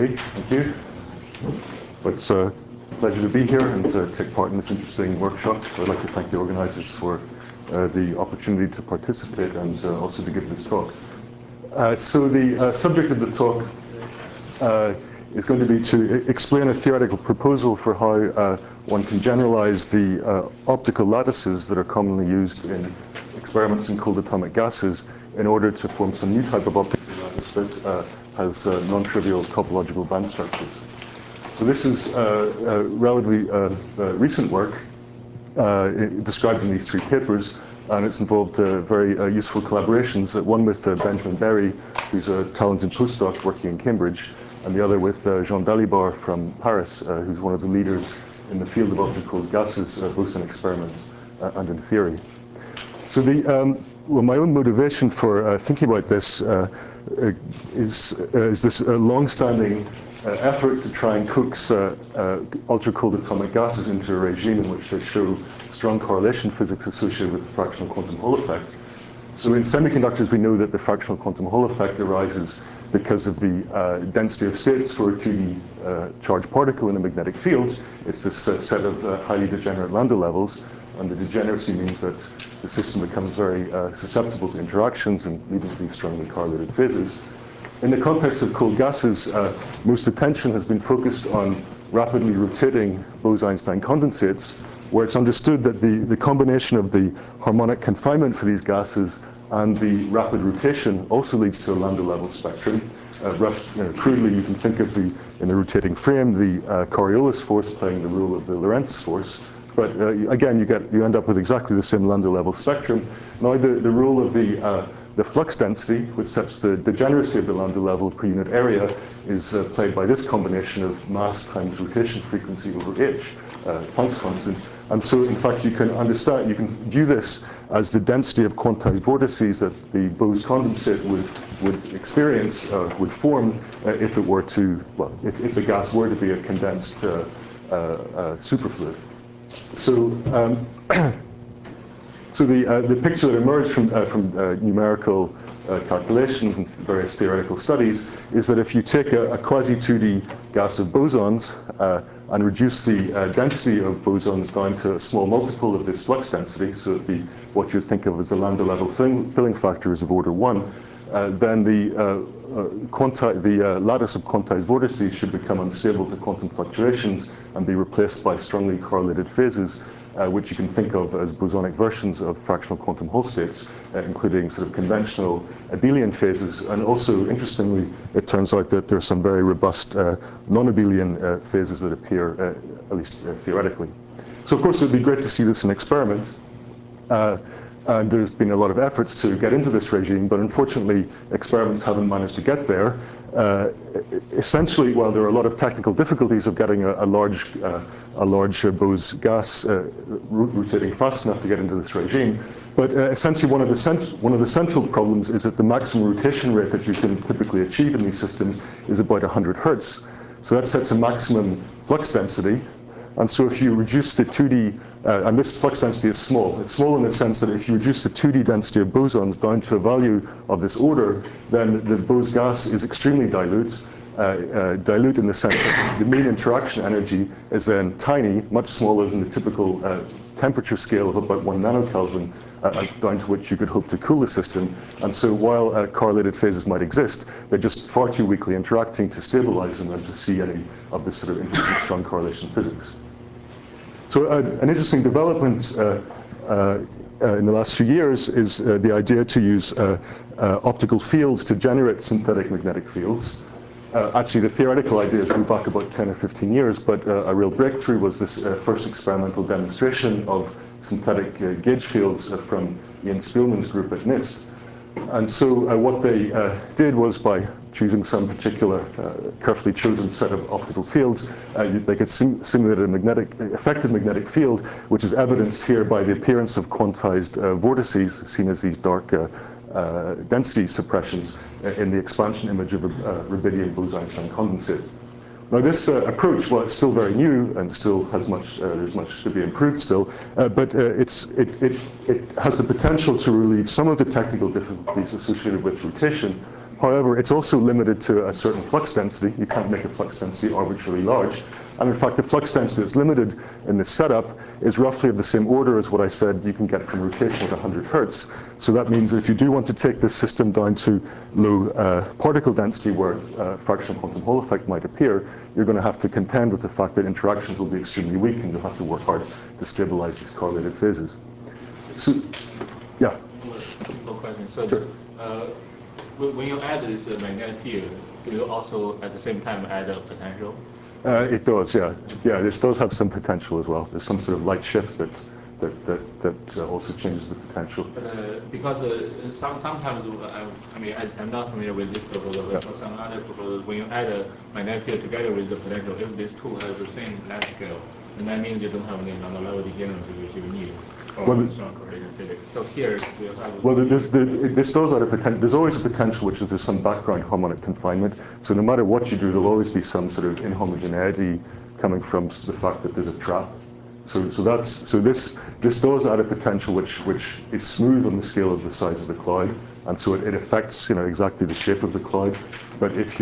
Okay, thank you. It's a pleasure to be here and to take part in this interesting workshop. So I'd like to thank the organizers for the opportunity to participate and also to give this talk. So the subject of the talk is going to be to explain a theoretical proposal for how one can generalize the optical lattices that are commonly used in experiments in cold atomic gases in order to form some new type of optical lattice that has non-trivial topological band structures. So this is relatively recent work described in these three papers, and it's involved very useful collaborations, one with Benjamin Berry, who's a talented postdoc working in Cambridge, and the other with Jean Dalibard from Paris, who's one of the leaders in the field of optical gases, both in experiments and in theory. So well, my own motivation for thinking about this is this long-standing effort to try and coax ultra-cold atomic gases into a regime in which they show strong correlation physics associated with the fractional quantum Hall effect. So in semiconductors, we know that the fractional quantum Hall effect arises because of the density of states for a 2D charged particle in a magnetic field. It's this set of highly degenerate Landau levels, and the degeneracy means that the system becomes very susceptible to interactions and leading to these strongly correlated phases. In the context of cold gases, most attention has been focused on rapidly rotating Bose-Einstein condensates, where it's understood that the combination of the harmonic confinement for these gases and the rapid rotation also leads to a Landau level spectrum. Crudely, you can think of in the rotating frame, the Coriolis force playing the role of the Lorentz force. But again, you end up with exactly the same Landau level spectrum. Now, the role of the flux density, which sets the degeneracy of the Landau level per unit area, is played by this combination of mass times rotation frequency over h, Planck's constant. And so, in fact, you can view this as the density of quantized vortices that the Bose condensate would experience, would form if it were to, well, if the gas were to be a condensed superfluid. So, the picture that emerged from numerical calculations and various theoretical studies is that if you take a quasi-2D gas of bosons and reduce the density of bosons down to a small multiple of this flux density, so that what you think of as the Landau level filling factor is of order 1, then the lattice of quantized vortices should become unstable to quantum fluctuations and be replaced by strongly correlated phases, which you can think of as bosonic versions of fractional quantum Hall states, including sort of conventional abelian phases. And also, interestingly, it turns out that there are some very robust non-abelian phases that appear, at least theoretically. So, of course, it would be great to see this in experiment. And there's been a lot of efforts to get into this regime, but unfortunately, experiments haven't managed to get there. Essentially, while there are a lot of technical difficulties of getting a large Bose gas rotating fast enough to get into this regime, but essentially one of the central problems is that the maximum rotation rate that you can typically achieve in these systems is about 100 hertz. So that sets a maximum flux density. And so if you reduce the 2D, and this flux density is small. It's small in the sense that if you reduce the 2D density of bosons down to a value of this order, then the Bose gas is extremely dilute. Dilute in the sense that the mean interaction energy is then tiny, much smaller than the typical temperature scale of about 1 nanokelvin, down to which you could hope to cool the system. And so while correlated phases might exist, they're just far too weakly interacting to stabilize them and to see any of this sort of interesting strong correlation physics. So an interesting development in the last few years is the idea to use optical fields to generate synthetic magnetic fields. Actually, the theoretical ideas go back about 10 or 15 years, but a real breakthrough was this first experimental demonstration of synthetic gauge fields from Ian Spielman's group at NIST. And so what they did was, by choosing some particular carefully chosen set of optical fields, they could simulate an effective magnetic field, which is evidenced here by the appearance of quantized vortices, seen as these dark density suppressions in the expansion image of a rubidium Bose-Einstein condensate. Now, this approach, while it's still very new and still has there's much to be improved still, but it has the potential to relieve some of the technical difficulties associated with rotation However, it's also limited to a certain flux density. You can't make a flux density arbitrarily large. And in fact, the flux density that's limited in this setup is roughly of the same order as what I said you can get from rotation at 100 hertz. So that means that if you do want to take this system down to low particle density where fractional quantum Hall effect might appear, you're going to have to contend with the fact that interactions will be extremely weak and you'll have to work hard to stabilize these correlated phases. So, yeah? Simple question. So sure. When you add this magnetic field, do you also at the same time add a potential? It does, yeah. Yeah, this does have some potential as well. There's some sort of light shift that also changes the potential. Because sometimes, I'm not familiar with this proposal, but for some other proposals, when you add a magnetic field together with the potential, if these two have the same length scale, then that means you don't have any non-level degeneracy which you need. Strong correlation physics. So here we have. Well, this does add a potential. There's always a potential, which is there's some background harmonic confinement. So no matter what you do, there'll always be some sort of inhomogeneity coming from the fact that there's a trap. So this does add a potential which is smooth on the scale of the size of the cloud, and so it affects exactly the shape of the cloud. But if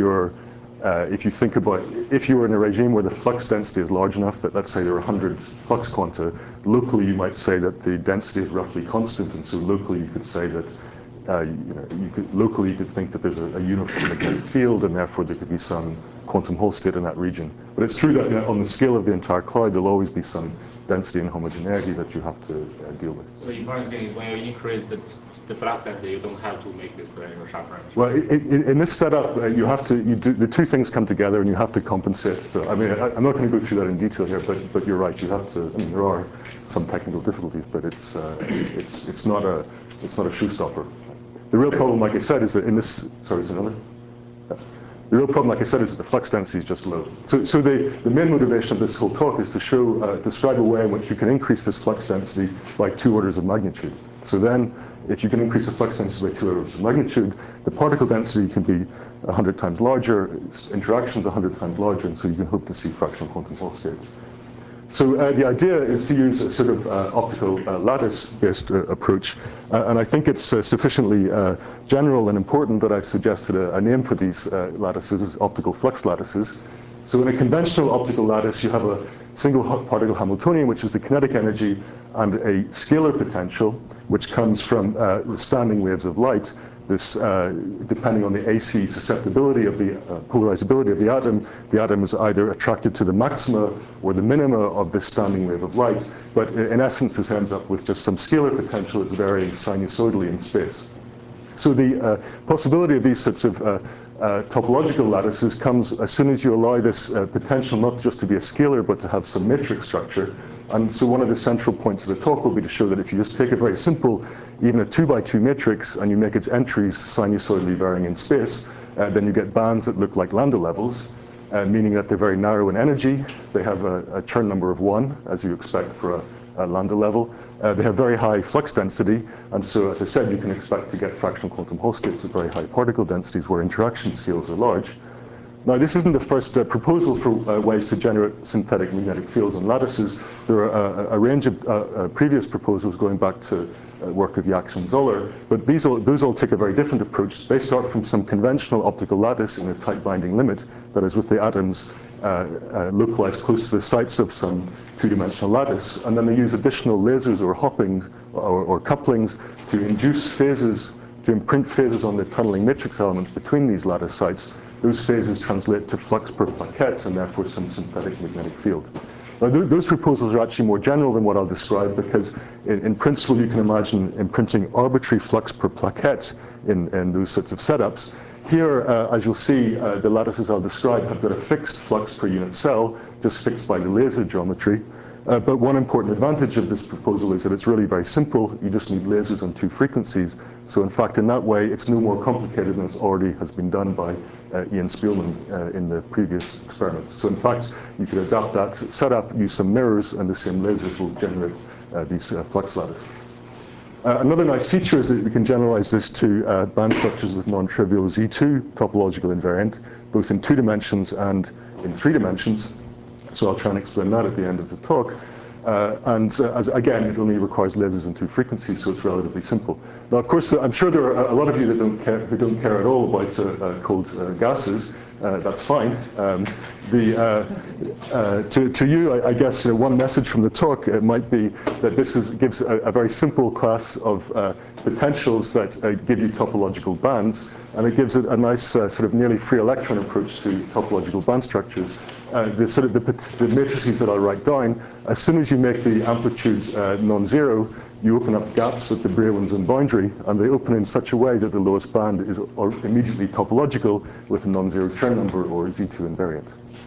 you think about, if you were in a regime where the flux density is large enough that, let's say, there are 100 flux quanta, locally you might say that the density is roughly constant, and so locally you could say that, locally you could think that there's a uniform magnetic field, and therefore there could be some quantum Hall state in that region. But it's true that on the scale of the entire cloud, there'll always be some density and homogeneity that you have to deal with. So the important thing is when you increase the flux density, you don't have to make this potential sharper. Well, in this setup, the two things come together, and you have to compensate. So, I'm not going to go through that in detail here, but you're right. You have to. There are some technical difficulties, but it's not a showstopper. The real problem, like I said, is that in this. Sorry, is another. The real problem, like I said, is that the flux density is just low. So the main motivation of this whole talk is to describe a way in which you can increase this flux density by 2 orders of magnitude. So then, if you can increase the flux density by 2 orders of magnitude, the particle density can be 100 times larger, interactions 100 times larger, and so you can hope to see fractional quantum Hall states. So the idea is to use a sort of optical lattice-based approach, and I think it's sufficiently general and important that I've suggested a name for these lattices, optical flux lattices. So in a conventional optical lattice, you have a single particle Hamiltonian, which is the kinetic energy, and a scalar potential, which comes from the standing waves of light. This, depending on the AC susceptibility of the polarizability of the atom is either attracted to the maxima or the minima of this standing wave of light. But in essence, this ends up with just some scalar potential that's varying sinusoidally in space. So the possibility of these sorts of topological lattices comes as soon as you allow this potential not just to be a scalar, but to have some matrix structure. And so one of the central points of the talk will be to show that if you just take a very simple, even a 2x2 matrix, and you make its entries sinusoidally varying in space, then you get bands that look like lambda levels, meaning that they're very narrow in energy. They have a Chern number of 1, as you expect for a lambda level. They have very high flux density, and so, as I said, you can expect to get fractional quantum Hall states at very high particle densities where interaction scales are large. Now, this isn't the first proposal for ways to generate synthetic magnetic fields and lattices. There are a range of previous proposals going back to work of Jaksch and Zoller, but those all take a very different approach. They start from some conventional optical lattice in a tight binding limit, that is, with the atoms localized close to the sites of some two-dimensional lattice, and then they use additional lasers or hoppings or couplings to induce phases, to imprint phases on the tunneling matrix elements between these lattice sites. Those phases translate to flux per plaquette and therefore some synthetic magnetic field. Now, those proposals are actually more general than what I'll describe, because in principle you can imagine imprinting arbitrary flux per plaquette in those sorts of setups. Here, as you'll see, the lattices I'll describe have got a fixed flux per unit cell, just fixed by the laser geometry. But one important advantage of this proposal is that it's really very simple. You just need lasers on 2 frequencies. So in fact, in that way, it's no more complicated than it already has been done by Ian Spielman in the previous experiments. So in fact, you could adapt that setup, use some mirrors, and the same lasers will generate these flux lattices. Another nice feature is that we can generalize this to band structures with non-trivial Z2 topological invariant, both in 2 dimensions and in 3 dimensions. So I'll try and explain that at the end of the talk. Again, it only requires lasers and 2 frequencies, so it's relatively simple. Now, of course, I'm sure there are a lot of you that who don't care at all about cold gases. That's fine. To you, I guess, one message from the talk might be that this gives a very simple class of potentials that give you topological bands, and it gives a nice sort of nearly free electron approach to topological band structures. The matrices that I'll write down, as soon as you make the amplitude non-zero, you open up gaps at the Brillouin boundary, and they open in such a way that the lowest band is immediately topological with a non-zero Chern number or Z2 invariant.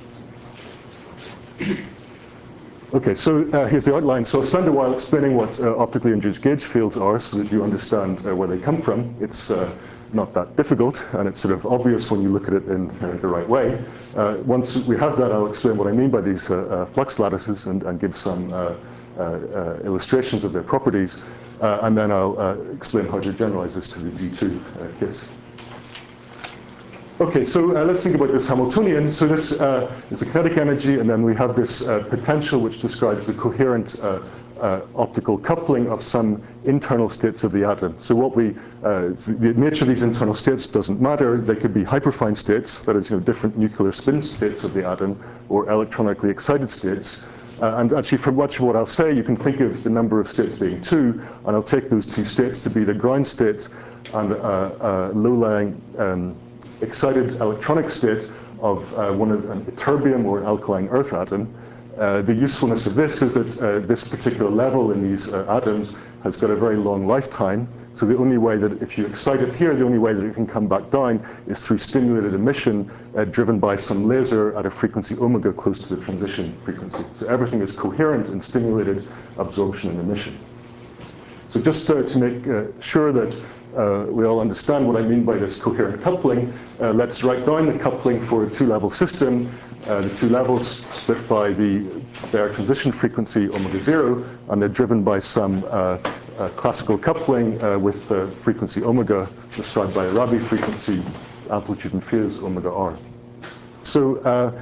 Okay, so here's the outline. So I'll spend a while explaining what optically induced gauge fields are so that you understand where they come from. It's not that difficult, and it's sort of obvious when you look at it in the right way. Once we have that, I'll explain what I mean by these flux lattices and give some illustrations of their properties, and then I'll explain how to generalize this to the Z2 case. Okay, so let's think about this Hamiltonian. So this is a kinetic energy, and then we have this potential which describes the coherent optical coupling of some internal states of the atom. So the nature of these internal states doesn't matter. They could be hyperfine states, that is, different nuclear spin states of the atom, or electronically excited states. And actually, from much of what I'll say, you can think of the number of states being 2, and I'll take those 2 states to be the ground state and low-lying excited electronic state of a terbium or an alkaline earth atom. The usefulness of this is that this particular level in these atoms has got a very long lifetime. So the only way that if you excite it here, the only way that it can come back down is through stimulated emission driven by some laser at a frequency omega close to the transition frequency. So everything is coherent in stimulated absorption and emission. So just to make sure that we all understand what I mean by this coherent coupling, let's write down the coupling for a 2-level system. The 2 levels split by their transition frequency omega 0, and they're driven by some classical coupling with frequency omega described by a Rabi frequency, amplitude and phase omega r. So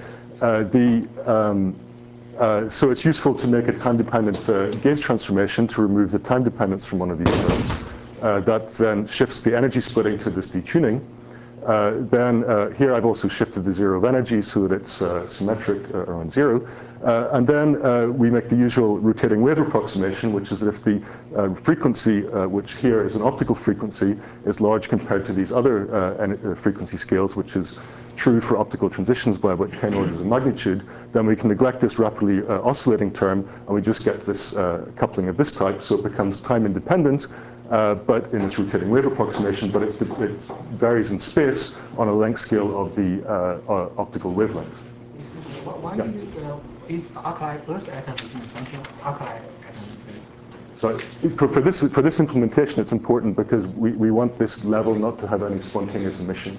so it's useful to make a time-dependent gauge transformation to remove the time dependence from one of these terms. That then shifts the energy splitting to this detuning. Here I've also shifted the 0 of energy so that it's symmetric around 0. And then we make the usual rotating wave approximation, which is that if the frequency, which here is an optical frequency, is large compared to these other frequency scales, which is true for optical transitions by about 10 orders of magnitude, then we can neglect this rapidly oscillating term, and we just get this coupling of this type, so it becomes time independent, but in its rotating wave approximation, but it varies in space on a length scale of the optical wavelength. Why is alkaline earth atoms in the center? Alkaline atoms. So for this implementation, it's important because we want this level not to have any spontaneous emission.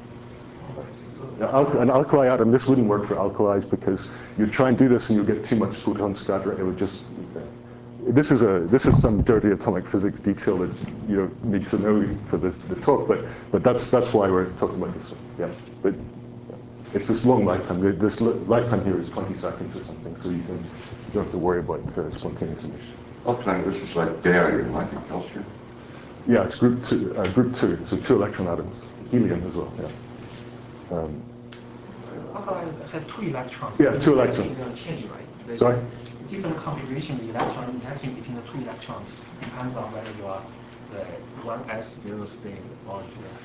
An alkali atom, this wouldn't work for alkalis because you'd try and do this and you'd get too much photon scattering. It would just. This is some dirty atomic physics detail that you don't need to know for the talk, but that's why we're talking about this. Yeah, but it's this long lifetime. This lifetime here is 20 seconds or something, so you don't have to worry about spontaneous emission. Alkaline earth is like barium, I think, also. Yeah, it's group two, so 2 electron atoms, helium as well. Yeah. Alkaline has 2 electrons. Yeah, 2 electrons. Right? Sorry? Different configuration of electron interaction between the 2 electrons depends on whether you are the 1s0 state or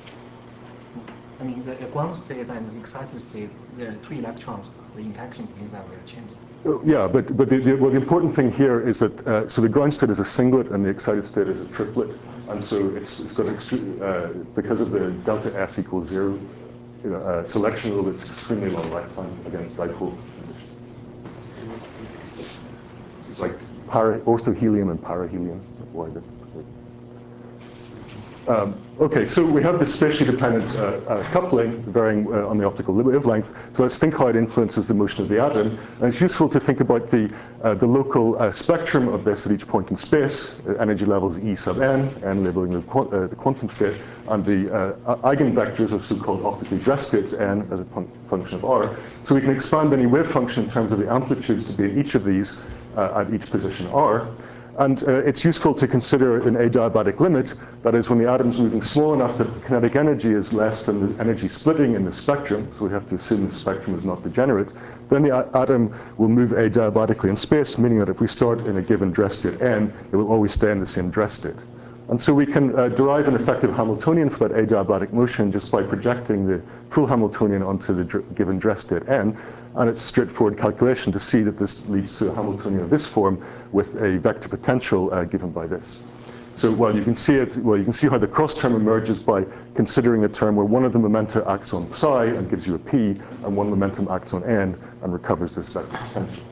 the ground state and the excited state, the 2 electrons, the interaction between them will change. Yeah, but the important thing here is that so the ground state is a singlet and the excited state is a triplet, and so it's got because of the delta S equals 0, selection rule that's extremely long lifetime against dipole conditions. It's like orthohelium and parahelium. Okay, so we have this spatially dependent coupling varying on the optical wavelength. So let's think how it influences the motion of the atom. And it's useful to think about the local spectrum of this at each point in space. Energy levels E sub n labeling the quantum state, and the eigenvectors of so-called optically dressed states n as a function of r. So we can expand any wave function in terms of the amplitudes to be in each of these at each position r. And it's useful to consider an adiabatic limit, that is when the atom's moving small enough that the kinetic energy is less than the energy splitting in the spectrum, so we have to assume the spectrum is not degenerate, then the atom will move adiabatically in space, meaning that if we start in a given dress state n, it will always stay in the same dress state. And so we can derive an effective Hamiltonian for that adiabatic motion just by projecting the full Hamiltonian onto the given dress state n. And it's a straightforward calculation to see that this leads to a Hamiltonian of this form with a vector potential given by this. So you can see how the cross term emerges by considering a term where one of the momenta acts on psi and gives you a p, and one momentum acts on n and recovers this vector potential.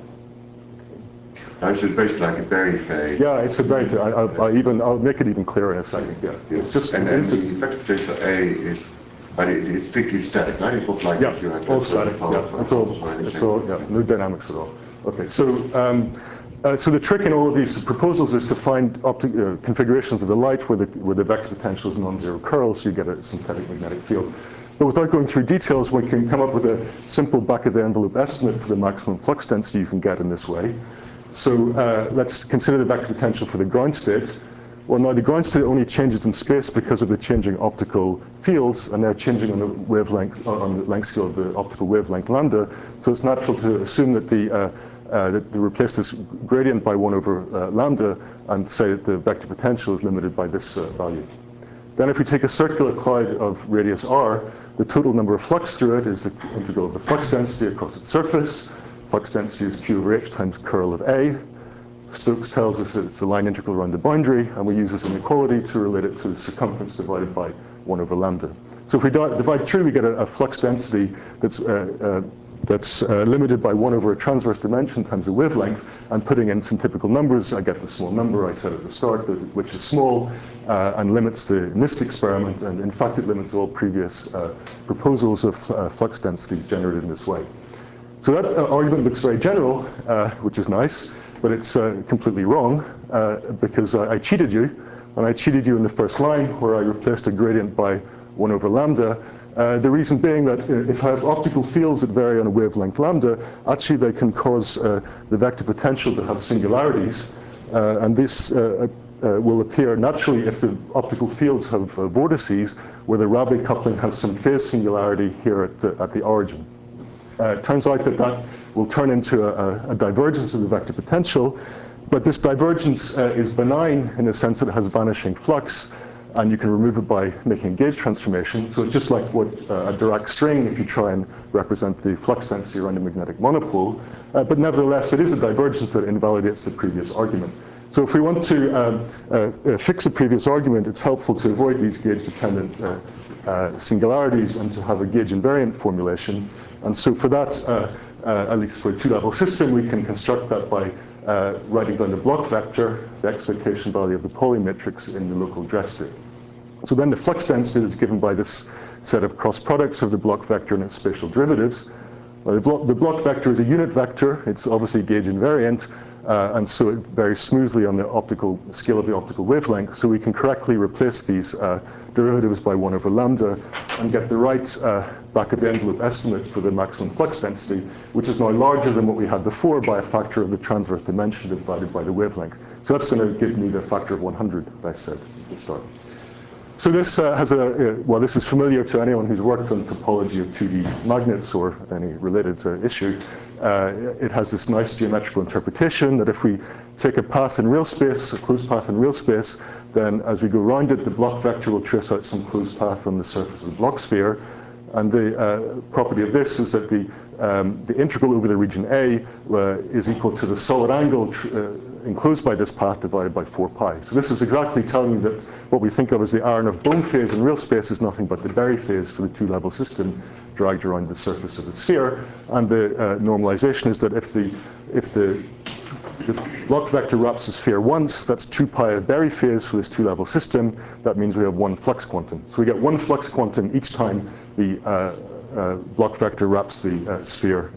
It's basically like a Berry phase. Yeah, it's a Berry phase. I'll make it even clearer in a second. Yeah, it's just and then the vector potential A is, but it's strictly static, right? It's not like you have all static. It's all no dynamics at all. Okay, so the trick in all of these proposals is to find configurations of the light where the vector potential is non-zero curl, so you get a synthetic magnetic field. But without going through details, we can come up with a simple back-of-the-envelope estimate for the maximum flux density you can get in this way. So let's consider the vector potential for the ground state. Well, now the ground state only changes in space because of the changing optical fields, and they're changing on the wavelength, on the length scale of the optical wavelength lambda. So it's natural to assume that that they replace this gradient by 1 over lambda and say that the vector potential is limited by this value. Then if we take a circular cloud of radius r, the total number of flux through it is the integral of the flux density across its surface. Flux density is q over h times curl of A. Stokes tells us that it's the line integral around the boundary, and we use this inequality to relate it to the circumference divided by 1 over lambda. So if we divide through, we get a flux density that's limited by 1 over a transverse dimension times the wavelength, and putting in some typical numbers, I get the small number I said at the start, which is small and limits the NIST experiment, and in fact it limits all previous proposals of flux density generated in this way. So that argument looks very general, which is nice, but it's completely wrong because I cheated you, and I cheated you in the first line where I replaced a gradient by 1 over lambda. The reason being that if I have optical fields that vary on a wavelength lambda, actually they can cause the vector potential to have singularities, and this will appear naturally if the optical fields have vortices where the Rabi coupling has some phase singularity here at the origin. It turns out that will turn into a divergence of the vector potential, but this divergence is benign in the sense that it has vanishing flux, and you can remove it by making a gauge transformation. So it's just like what a Dirac string if you try and represent the flux density around a magnetic monopole, but nevertheless it is a divergence that invalidates the previous argument. So if we want to fix a previous argument, it's helpful to avoid these gauge-dependent singularities and to have a gauge invariant formulation. And so for that, at least for a two-level system, we can construct that by writing down the block vector, the expectation value of the Pauli matrix in the local dress state. So then the flux density is given by this set of cross products of the block vector and its spatial derivatives. The block vector is a unit vector. It's obviously gauge invariant, and so it varies smoothly on the optical scale of the optical wavelength. So we can correctly replace these derivatives by 1 over lambda and get the right back-of-the-envelope estimate for the maximum flux density, which is now larger than what we had before by a factor of the transverse dimension divided by the wavelength. So that's going to give me the factor of 100 that I said at the start. So this this is familiar to anyone who's worked on topology of 2D magnets or any related issue. It has this nice geometrical interpretation that if we take a path in real space, a closed path in real space, then as we go around it, the block vector will trace out some closed path on the surface of the Bloch sphere. And the property of this is that the integral over the region A is equal to the solid angle enclosed by this path divided by 4 pi. So this is exactly telling me that what we think of as the Aharonov-Bohm phase in real space is nothing but the Berry phase for the two-level system dragged around the surface of the sphere. And the normalization is that if the Bloch vector wraps the sphere once, that's 2 pi of Berry phase for this two-level system. That means we have 1 flux quantum. So we get 1 flux quantum each time the Bloch vector wraps the sphere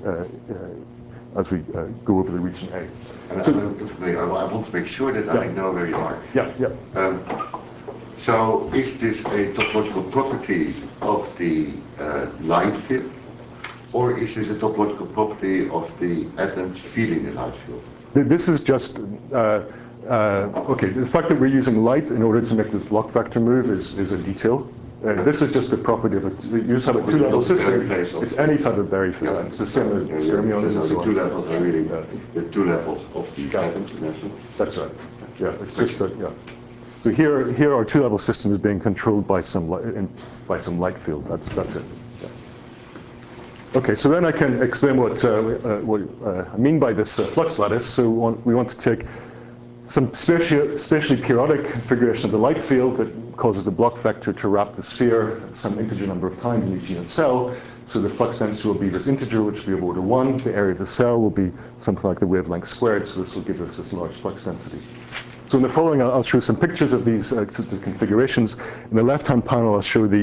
as we go over the region A. And I want to make sure that I know where you are. So is this a topological property of the line field? Or is this a topological property of the atoms feeling the light field? This is just, okay, the fact that we're using light in order to make this block vector move is a detail. This is just a property of it. You just have a two-level system. It's any type of Berry field. Yeah. It's the same as fermions and so the on. two levels are really the two levels of the atoms in essence. That's right. Yeah, it's just that, yeah. So here our two-level system is being controlled by some light field. That's it. Yeah. Okay, so then I can explain what I mean by this flux lattice. So we want to take some spatially periodic configuration of the light field that causes the block vector to wrap the sphere some integer number of times in each unit cell. So the flux density will be this integer, which will be of order 1. The area of the cell will be something like the wavelength squared, so this will give us this large flux density. So in the following, I'll show some pictures of these configurations. In the left-hand panel, I'll show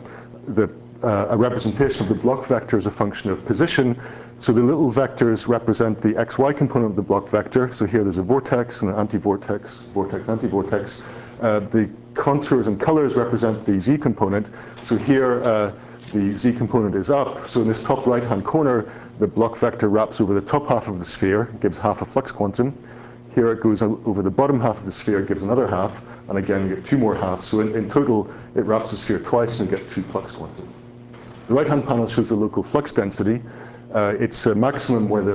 a representation of the block vector as a function of position. So the little vectors represent the xy component of the block vector. So here there's a vortex and an anti-vortex, vortex, anti-vortex. The contours and colors represent the z component. So here the z component is up. So in this top right-hand corner, the block vector wraps over the top half of the sphere, gives half a flux quantum. Here it goes over the bottom half of the sphere, gives another half. And again, you get two more halves. So in total, it wraps the sphere twice and you get two flux quantum. The right-hand panel shows the local flux density. It's a maximum where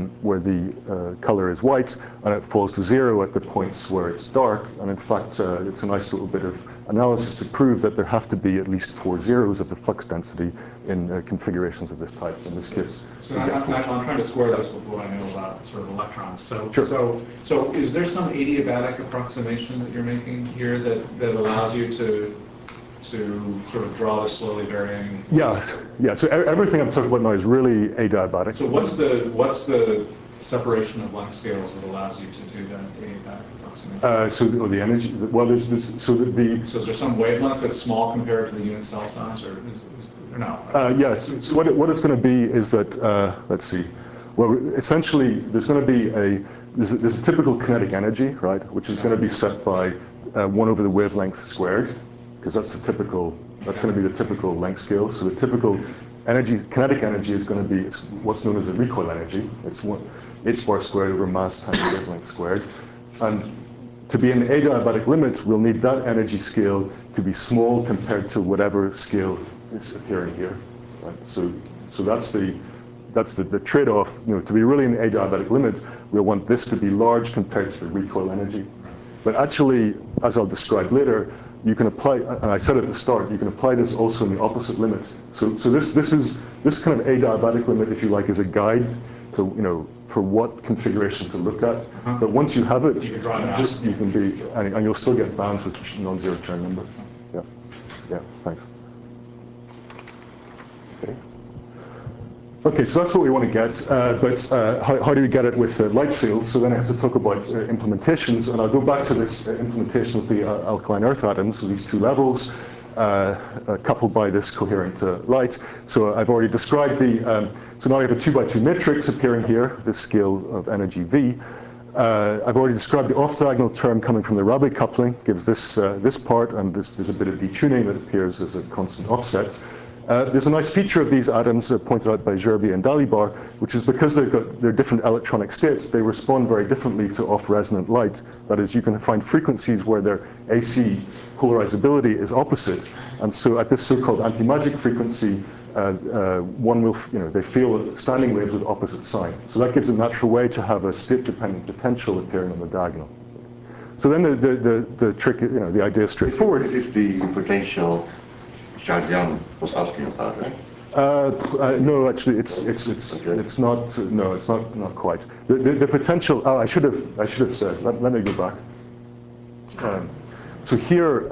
the color is white, and it falls to 0 at the points where it's dark. And in fact, it's a nice little bit of analysis to prove that there have to be at least 4 zeros of the flux density in configurations of this type. In this case, so I'm trying to square this with what I know about sort of electrons. So, sure. so is there some adiabatic approximation that you're making here that allows you to sort of draw the slowly varying? Yeah. So everything I'm talking about now is really adiabatic. So what's the separation of length scales that allows you to do that adiabatic approximation? So the energy. Well, there's this. So is there some wavelength that's small compared to the unit cell size, or no? Yeah. So what it's going to be is that let's see. Well, essentially, there's going to be there's a typical kinetic energy, right, which is going to be set by 1 over the wavelength squared. Because that's going to be the typical length scale. So the typical kinetic energy is going to be what's known as the recoil energy. It's h bar squared over mass times wavelength squared. And to be in the adiabatic limit, we'll need that energy scale to be small compared to whatever scale is appearing here. Right? So that's the trade-off. To be really in the adiabatic limit, we'll want this to be large compared to the recoil energy. But actually, as I'll describe later, you can apply, and I said at the start, you can apply this also in the opposite limit. So this kind of adiabatic limit, if you like, is a guide to for what configuration to look at. But once you have it, you can be, and you'll still get bands with non-zero Chern number. Yeah. Thanks. Okay, so that's what we want to get, but how do we get it with light fields? So then I have to talk about implementations, and I'll go back to this implementation of the alkaline earth atoms, so these two levels, coupled by this coherent light. So I've already described so now I have a 2x2 matrix appearing here, this scale of energy V. I've already described the off-diagonal term coming from the Rabi coupling, gives this part, and there's a bit of detuning that appears as a constant offset. There's a nice feature of these atoms pointed out by Gerbier and Dalibard, which is because they've got their different electronic states, they respond very differently to off-resonant light. That is, you can find frequencies where their AC polarizability is opposite. And so at this so-called anti-magic frequency, they feel standing waves with opposite sign. So that gives a natural way to have a state-dependent potential appearing on the diagonal. So then the trick, the idea is straightforward. This is the potential Jan was asking about, right? No, actually, it's not. No, it's not quite. The potential. Oh, I should have said. Let me go back. So here,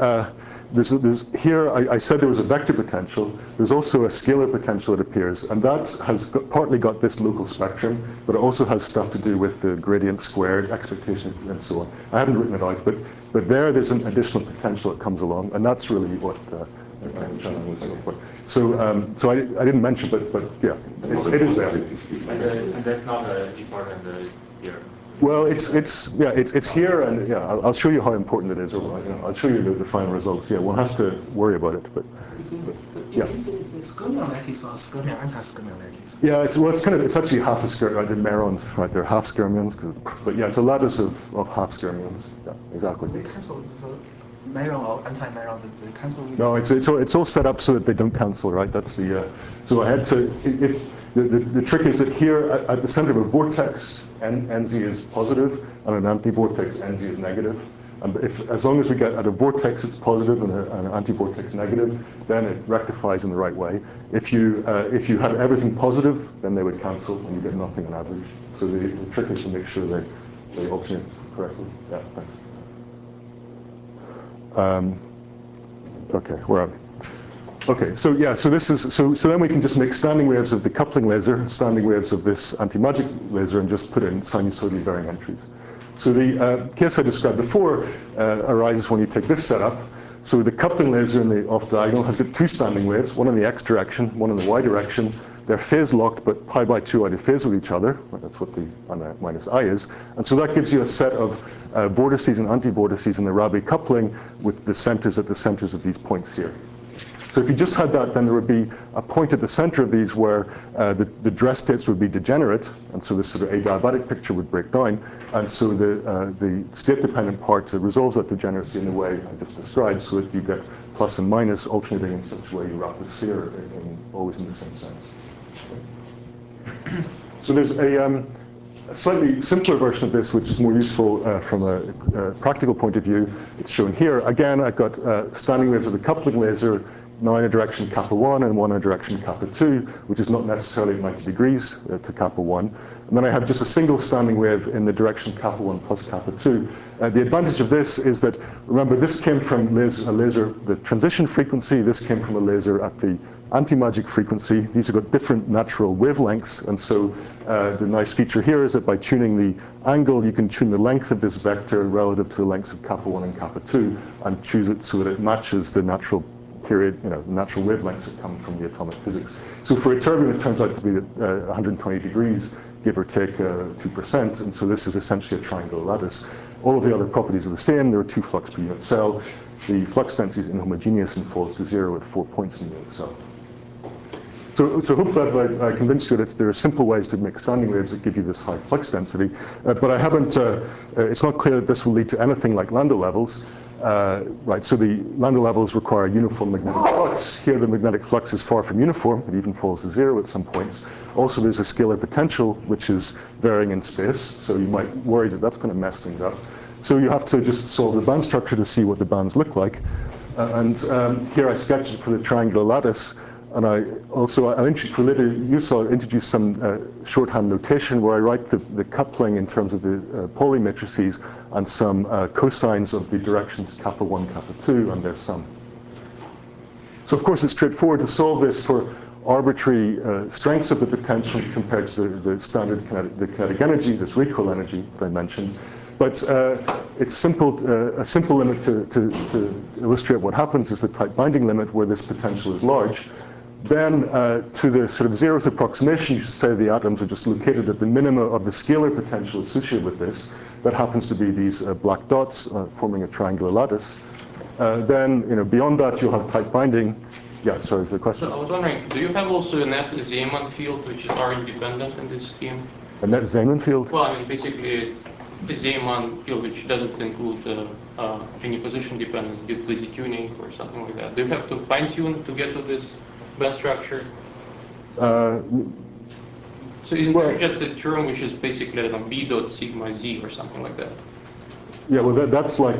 I said there was a vector potential. There's also a scalar potential that appears, and that has partly got this local spectrum, but it also has stuff to do with the gradient squared expectation and so on. I haven't written it out, but there's an additional potential that comes along, and that's really what. So I didn't mention, but yeah, it is there. And that's not important here. Well, it's here, and yeah, I'll show you how important it is. Or, I'll show you the final results. Yeah, one has to worry about it, but yeah. It's a skirmion lattice or skirmion anti-skirmion lattice. Yeah, it's actually half a skirmion. I did merons, right? They're half skirmions, but yeah, it's a lattice of half skirmions. Yeah, exactly. They cancel the meron or anti-meron. They cancel. No, it's all set up so that they don't cancel, right? That's the so I had to. If the trick is that here at the center of a vortex, NZ is positive, and an anti-vortex, NZ is negative. And as long as we get at a vortex it's positive and an anti-vortex negative, then it rectifies in the right way. If you had everything positive, then they would cancel and you get nothing on average. So the trick is to make sure they alternate correctly. Yeah, thanks. Okay, where are we? Okay, so yeah, so this is so then we can just make standing waves of the coupling laser, standing waves of this anti-magic laser, and just put in sinusoidally varying entries. So the case I described before arises when you take this setup. So the coupling laser in the off diagonal has got two standing waves, one in the x direction, one in the y direction. They're phase locked, but pi by 2 out of phase with each other. That's what the minus I is. And so that gives you a set of vortices and anti-vortices in the Rabi coupling with the centers at the centers of these points here. So if you just had that, then there would be a point at the center of these where the dress states would be degenerate, and so this sort of adiabatic picture would break down, and so the state-dependent part resolves that degeneracy in the way I just described, so that you get plus and minus alternating in such a way you wrap the sphere always in the same sense. So there's a slightly simpler version of this, which is more useful from a practical point of view. It's shown here. Again, I've got standing waves of the coupling laser, now in a direction kappa 1 and one in a direction kappa 2, which is not necessarily at 90 degrees to kappa 1. And then I have just a single standing wave in the direction kappa 1 plus kappa 2. The advantage of this is that, remember, this came from a laser, the transition frequency. This came from a laser at the anti-magic frequency. These have got different natural wavelengths, and so the nice feature here is that by tuning the angle, you can tune the length of this vector relative to the lengths of kappa 1 and kappa 2, and choose it so that it matches the natural period, natural wavelengths that come from the atomic physics. So for ytterbium, it turns out to be 120 degrees, give or take 2%, and so this is essentially a triangular lattice. All of the other properties are the same. There are 2 flux per unit cell. The flux density is inhomogeneous and falls to 0 at 4 points in the unit cell. So hopefully I convinced you that there are simple ways to make standing waves that give you this high flux density, but I haven't, it's not clear that this will lead to anything like Landau levels. Right, so the Landau levels require uniform magnetic flux. Here the magnetic flux is far from uniform. It even falls to 0 at some points. Also there's a scalar potential which is varying in space, so you might worry that that's going to mess things up. So you have to just solve the band structure to see what the bands look like. Here I sketched it for the triangular lattice. And I'll introduce some shorthand notation where I write the coupling in terms of the Pauli matrices and some cosines of the directions kappa 1, kappa 2, and their sum. So of course it's straightforward to solve this for arbitrary strengths of the potential compared to the standard kinetic energy, this recoil energy that I mentioned. But it's simple. A simple limit to illustrate what happens is the tight binding limit where this potential is large. Then to the sort of 0th approximation, you should say the atoms are just located at the minima of the scalar potential associated with this. That happens to be these black dots forming a triangular lattice. Then beyond that, you'll have tight binding. Yeah, sorry, is there a question? So I was wondering, do you have also a net Zeeman field which is R-independent in this scheme? A net Zeeman field? Well, I mean, basically a Zeeman field which doesn't include any position dependence due to the detuning or something like that. Do you have to fine-tune to get to this band structure? So isn't there just a term which is basically, I don't know, B dot sigma Z or something like that? Yeah, well, that's like,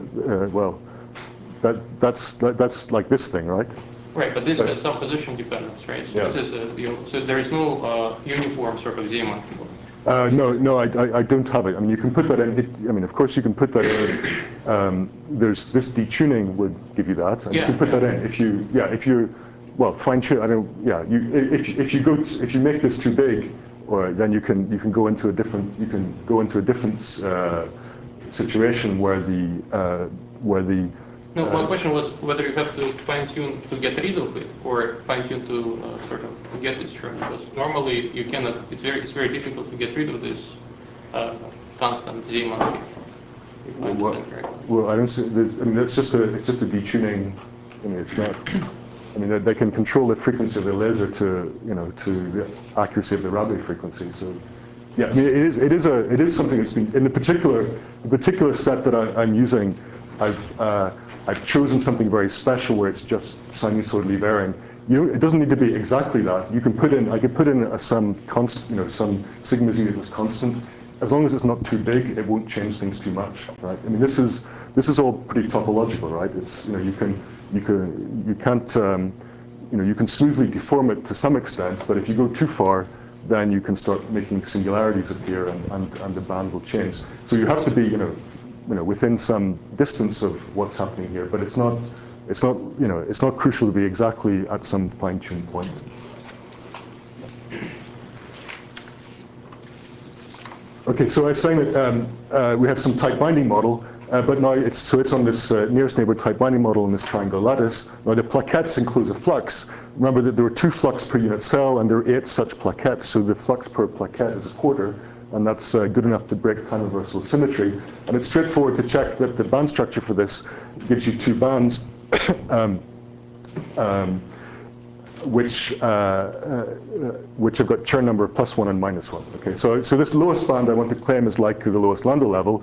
that's like this thing, right? Right, but this has some position dependence, right? So, this is so there is no uniform sort of Zeeman field. No, I don't have it. I mean, you can put that in. Of course, you can put that in. There's this detuning would give you that. And you can put that in if you fine tune. I don't. Yeah, if you make this too big, then you can go into a different situation where the No, my question was whether you have to fine-tune to get rid of it, or fine-tune to sort of get this term. Because normally you cannot. It's very difficult to get rid of this constant Zeeman feature. If I understand correctly. Well, I don't see. I mean, it's just a detuning. I mean, it's not. I mean, they can control the frequency of the laser to the accuracy of the Rabi frequency. So, yeah, I mean, it is something that's been in the particular set that I'm using. I've chosen something very special where it's just sinusoidally varying. It doesn't need to be exactly that. I could put in some constant, some sigma z that was constant. As long as it's not too big, it won't change things too much, right? I mean, this is all pretty topological, right? It's you can smoothly deform it to some extent, but if you go too far, then you can start making singularities appear, and the band will change. So you have to be within some distance of what's happening here, but it's not crucial to be exactly at some fine-tuned point. Okay, so I was saying that we have some tight binding model, but now it's on this nearest neighbor tight binding model in this triangle lattice. Now the plaquettes includes a flux. Remember that there were 2 flux per unit cell, and there are 8 such plaquettes, so the flux per plaquette is a quarter, and that's good enough to break time reversal symmetry. And it's straightforward to check that the band structure for this gives you 2 bands, which have got Chern number of +1 and -1. Okay, so this lowest band I want to claim is likely the lowest Landau level.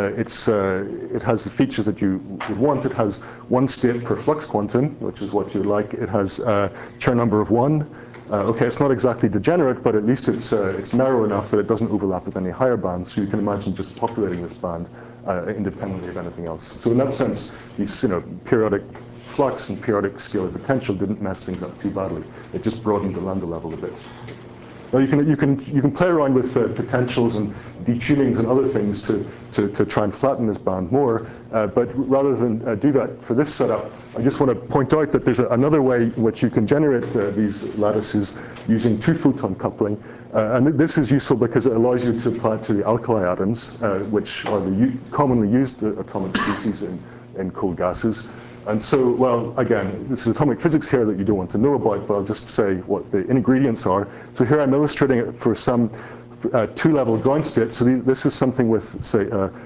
It has the features that you would want. It has 1 state per flux quantum, which is what you like. It has Chern number of 1. Okay, it's not exactly degenerate, but at least it's narrow enough that it doesn't overlap with any higher bands. So you can imagine just populating this band independently of anything else. So in that sense, these periodic flux and periodic scalar potential didn't mess things up too badly. It just broadened the Landau level a bit. Now you can play around with potentials and detunings and other things to try and flatten this band more. But rather than do that for this setup, I just want to point out that there's another way in which you can generate these lattices using 2-photon coupling. And this is useful because it allows you to apply it to the alkali atoms, which are the commonly used atomic species in cold gases. And so, well, again, this is atomic physics here that you don't want to know about, but I'll just say what the ingredients are. So here I'm illustrating it for some 2-level ground state. So this is something with, say,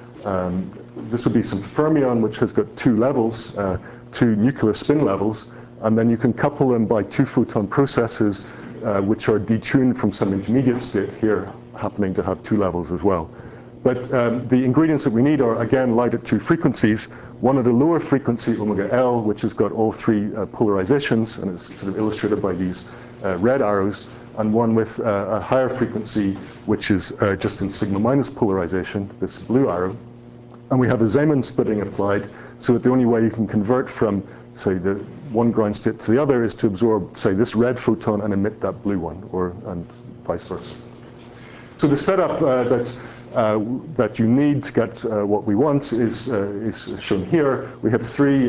this would be some fermion, which has got 2 levels, 2 nuclear spin levels, and then you can couple them by 2-photon processes, which are detuned from some intermediate state here, happening to have 2 levels as well. But the ingredients that we need are, again, light at 2 frequencies. One at a lower frequency, omega L, which has got all 3 polarizations, and it's sort of illustrated by these red arrows, and one with a higher frequency, which is just in sigma minus polarization, this blue arrow. And we have a Zeeman splitting applied, so that the only way you can convert from, say, the one ground state to the other is to absorb, say, this red photon and emit that blue one, and vice versa. So the setup that you need to get what we want is shown here. We have 3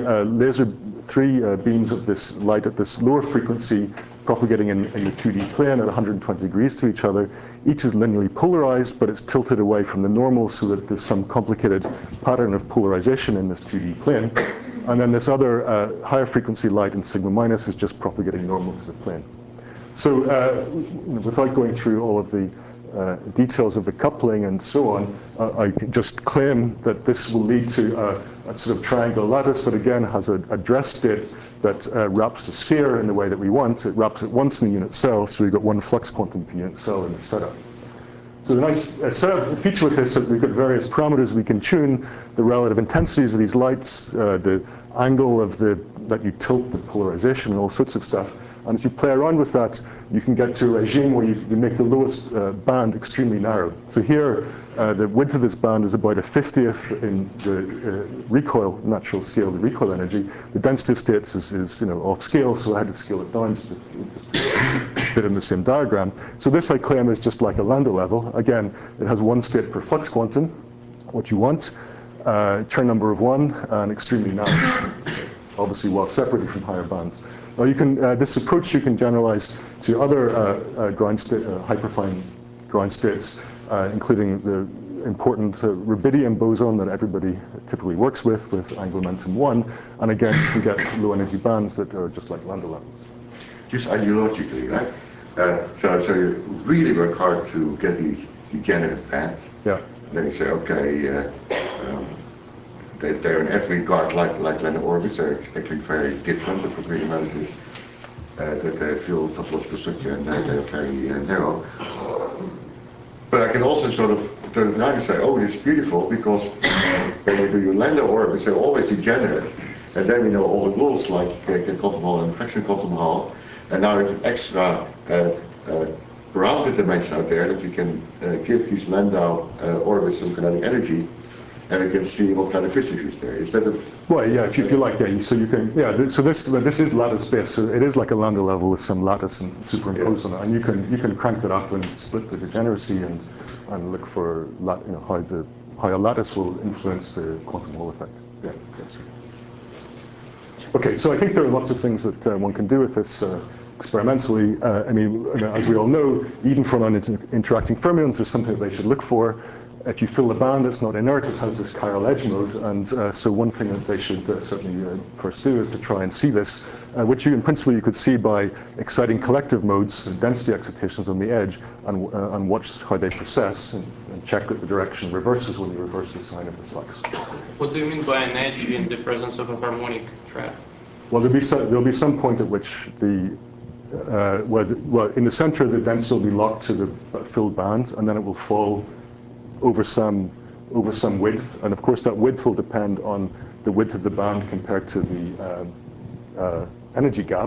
beams of this light at this lower frequency propagating in the 2D plane at 120 degrees to each other. Each is linearly polarized, but it's tilted away from the normal so that there's some complicated pattern of polarization in this 2D plane. And then this other higher frequency light in sigma minus is just propagating normal to the plane. So without going through all of the details of the coupling and so on, I can just claim that this will lead to a sort of triangle lattice that again has a dress state that wraps the sphere in the way that we want. It wraps it once in the unit cell, so we've got 1 flux quantum per unit cell in the setup. So the nice setup feature with this is that we've got various parameters we can tune, the relative intensities of these lights, the angle of that you tilt the polarization and all sorts of stuff. And as you play around with that, you can get to a regime where you make the lowest band extremely narrow. So here, the width of this band is about a 50th in the recoil natural scale, the recoil energy. The density of states is off scale, so I had to scale it down just to fit in the same diagram. So this I claim is just like a Landau level. Again, it has 1 state per flux quantum, what you want, Chern number of 1, and extremely narrow, obviously well separated from higher bands. Now you can, this approach you can generalize to other ground state, hyperfine ground states, including the important rubidium boson that everybody typically works with angular momentum 1. And again, you can get low energy bands that are just like Landau levels. Just ideologically, right? So you really work hard to get these degenerate bands. Yeah. then you say, okay, they're in every regard like Lambda orbits. They're actually very different. The probability amount is that they have dual topological structure and they're very narrow. But I can also sort of turn it around and say, oh, it's beautiful because when you do your Lambda orbits, they're always degenerate. And then we know all the rules like quantum Hall and fraction quantum Hall. And now there's an extra parameter dimension out there that we can give these Landau orbits some kinetic energy, and we can see what kind of physics is there instead of. Well, yeah, if you like, yeah. So you can, yeah. So this is lattice based. So it is like a lambda level with some lattice and superimposed on it, and you can crank that up and split the degeneracy and look for how a lattice will influence the quantum Hall effect. Yeah, that's right. Okay, so I think there are lots of things that one can do with this experimentally. I mean, as we all know, even for non-interacting fermions, there's something that they should look for. If you fill the band that's not inert, it has this chiral edge mode, and so one thing that they should certainly first do is to try and see this, which in principle you could see by exciting collective modes, density excitations on the edge, and watch how they process, and check that the direction reverses when you reverse the sign of the flux. What do you mean by an edge in the presence of a harmonic trap? Well, there'll be some point at which in the center the density will be locked to the filled band, and then it will fall over some width, and of course that width will depend on the width of the band compared to the energy gap.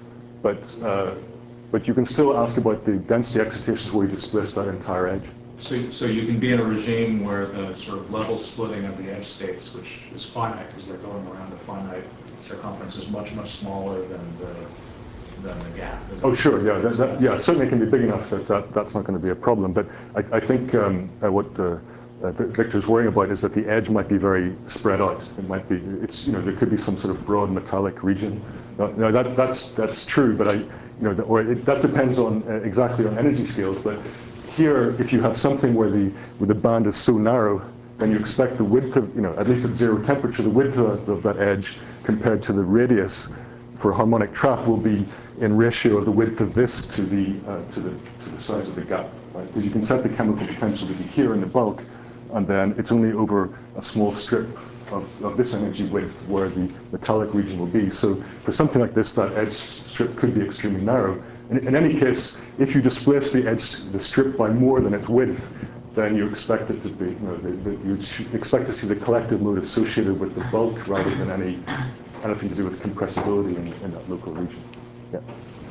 But you can still ask about the density excitations where you displace that entire edge. So you can be in a regime where the sort of level splitting of the edge states, which is finite because they're going around a finite circumference, is much smaller than the gap. Oh, sure, yeah, yeah, certainly can be big enough that that's not going to be a problem. But I think what Victor's worrying about is that the edge might be very spread out. It might be, there could be some sort of broad metallic region. No, that's true, but that depends on exactly on energy scales. But here, if you have something where the band is so narrow, then you expect the width of, at least at zero temperature, the width of that edge compared to the radius for a harmonic trap will be in ratio of the width of this to the size of the gap, right? Because you can set the chemical potential to be here in the bulk, and then it's only over a small strip of this energy width where the metallic region will be. So for something like this, that edge strip could be extremely narrow. In any case, if you displace the strip by more than its width, then you expect it to be, you expect to see the collective mode associated with the bulk rather than anything to do with compressibility in that local region. Yeah.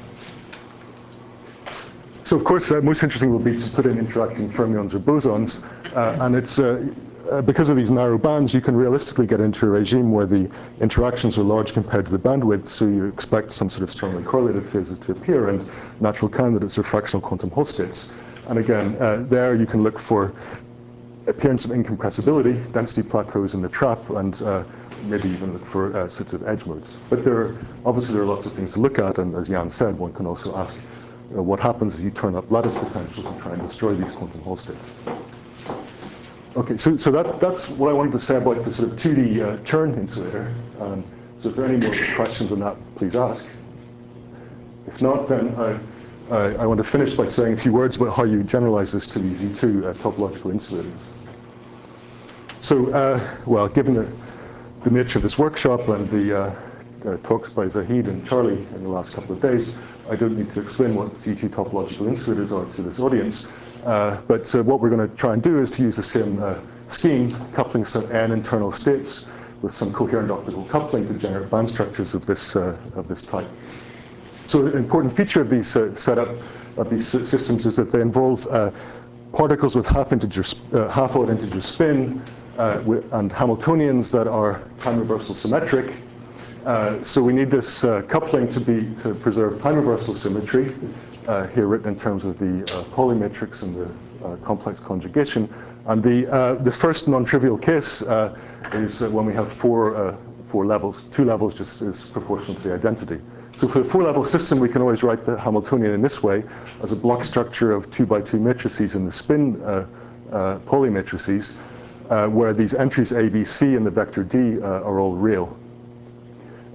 So of course, most interesting will be to put in interacting fermions or bosons, and it's because of these narrow bands, you can realistically get into a regime where the interactions are large compared to the bandwidth, so you expect some sort of strongly correlated phases to appear, and natural candidates are fractional quantum Hall states. And again, there you can look for appearance of incompressibility, density plateaus in the trap, and maybe even look for sorts of edge modes. But obviously there are lots of things to look at, and as Jan said, one can also ask what happens if you turn up lattice potentials and try and destroy these quantum Hall states. Okay, so that's what I wanted to say about the sort of 2D Chern insulator. So if there are any more questions on that, please ask. If not, then I want to finish by saying a few words about how you generalize this to these Z2 topological insulators. So, well, given the nature of this workshop and the talks by Zahid and Charlie in the last couple of days, I don't need to explain what Z2 topological insulators are to this audience. But what we're going to try and do is to use the same scheme, coupling some n internal states with some coherent optical coupling to generate band structures of this type. So an important feature of these setup of these systems is that they involve particles with half-odd integer spin and Hamiltonians that are time reversal symmetric. So we need this coupling to preserve time reversal symmetry, here written in terms of the Pauli matrix and the complex conjugation. And the first non-trivial case is when we have four levels. 2 levels just is proportional to the identity. So for the 4-level system, we can always write the Hamiltonian in this way as a block structure of 2x2 matrices in the spin Pauli matrices, where these entries A, B, C, and the vector D are all real.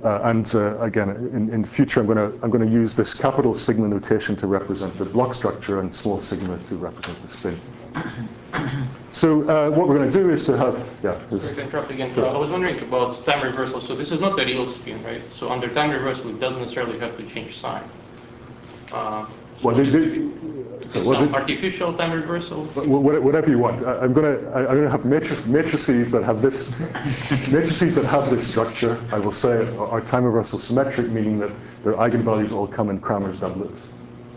Again, in future, I'm going to use this capital sigma notation to represent the block structure and small sigma to represent the spin. So what we're going to do is to have, Sorry to interrupt again. I was wondering about time reversal. So this is not the real spin, right? So under time reversal, it doesn't necessarily have to change sign. Some artificial time reversal. Whatever you want. I'm going to have matrices that have this structure. I will say are time reversal symmetric, meaning that their eigenvalues all come in Cramer's doublets.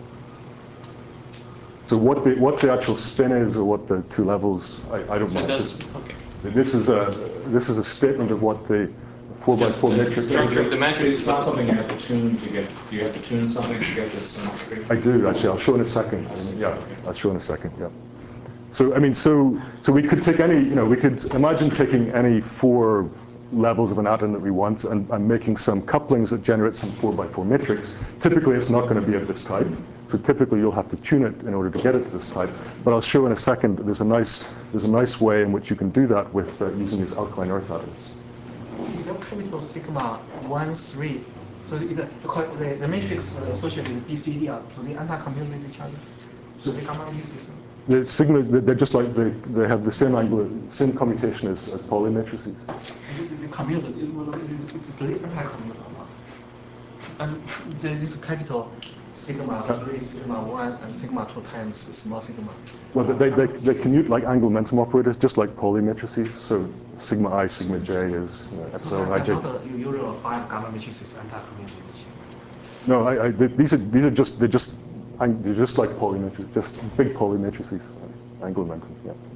So what the actual spin is, or what the two levels, I don't know. Okay. This is a statement of what the 4x4 matrix is. It's not something you have to tune to get. Do you have to tune something to get this symmetry? I do actually. I'll show in a second. Yeah, I'll show in a second. Yeah. So I mean, so we could take any. We could imagine taking any 4 levels of an atom that we want and making some couplings that generate some 4x4 matrix. Typically, it's not going to be of this type. So typically, you'll have to tune it in order to get it to this type. But I'll show in a second that there's a nice way in which you can do that with using these alkaline earth atoms. Is the capital sigma 1, 3? So the matrix associated with BCD do they anti-commute with each other? So they gamma matrices. The sigma, they're just like they have the same angular, same commutation as Pauli matrices. The commute, it's anti-commute. And this capital sigma 3, sigma 1, and sigma 2 times small sigma. Well, they commute like angular momentum operators, just like Pauli matrices. So sigma I, sigma j is epsilon ij. You usually find gamma matrices anti-commute with each No, other. these are just like Pauli matrices, just big Pauli matrices, angular momentum.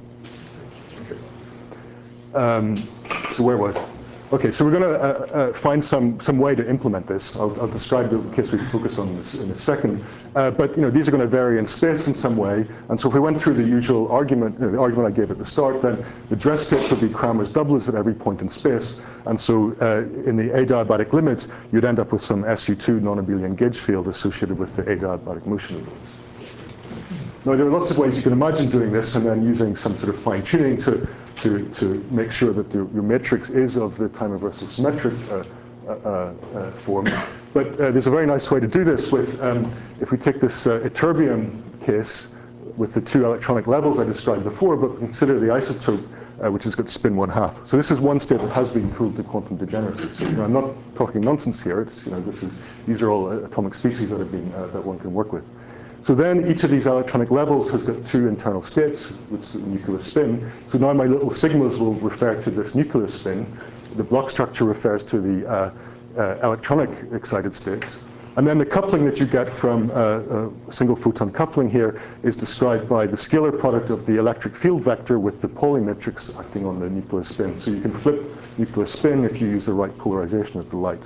Yeah. Okay. So where was it? Okay, so we're going to find some way to implement this. I'll describe the case we focus on this in a second. But these are going to vary in space in some way. And so if we went through the usual argument, the argument I gave at the start, then the dress states would be Cramer's doublets at every point in space. And so in the adiabatic limit, you'd end up with some SU2 non-abelian gauge field associated with the adiabatic motion of those. Now, there are lots of ways you can imagine doing this and then using some sort of fine-tuning to make sure that your matrix is of the time reversal symmetric form. But there's a very nice way to do this with, if we take this ytterbium case with the 2 electronic levels I described before, but consider the isotope which has got spin 1/2. So this is one state that has been cooled to quantum degeneracy. So I'm not talking nonsense here. It's, these are all atomic species that have been that one can work with. So then each of these electronic levels has got 2 internal states, which is the nuclear spin. So now my little sigmas will refer to this nuclear spin. The block structure refers to the electronic excited states. And then the coupling that you get from single photon coupling here is described by the scalar product of the electric field vector with the Pauli matrix acting on the nuclear spin. So you can flip nuclear spin if you use the right polarization of the light.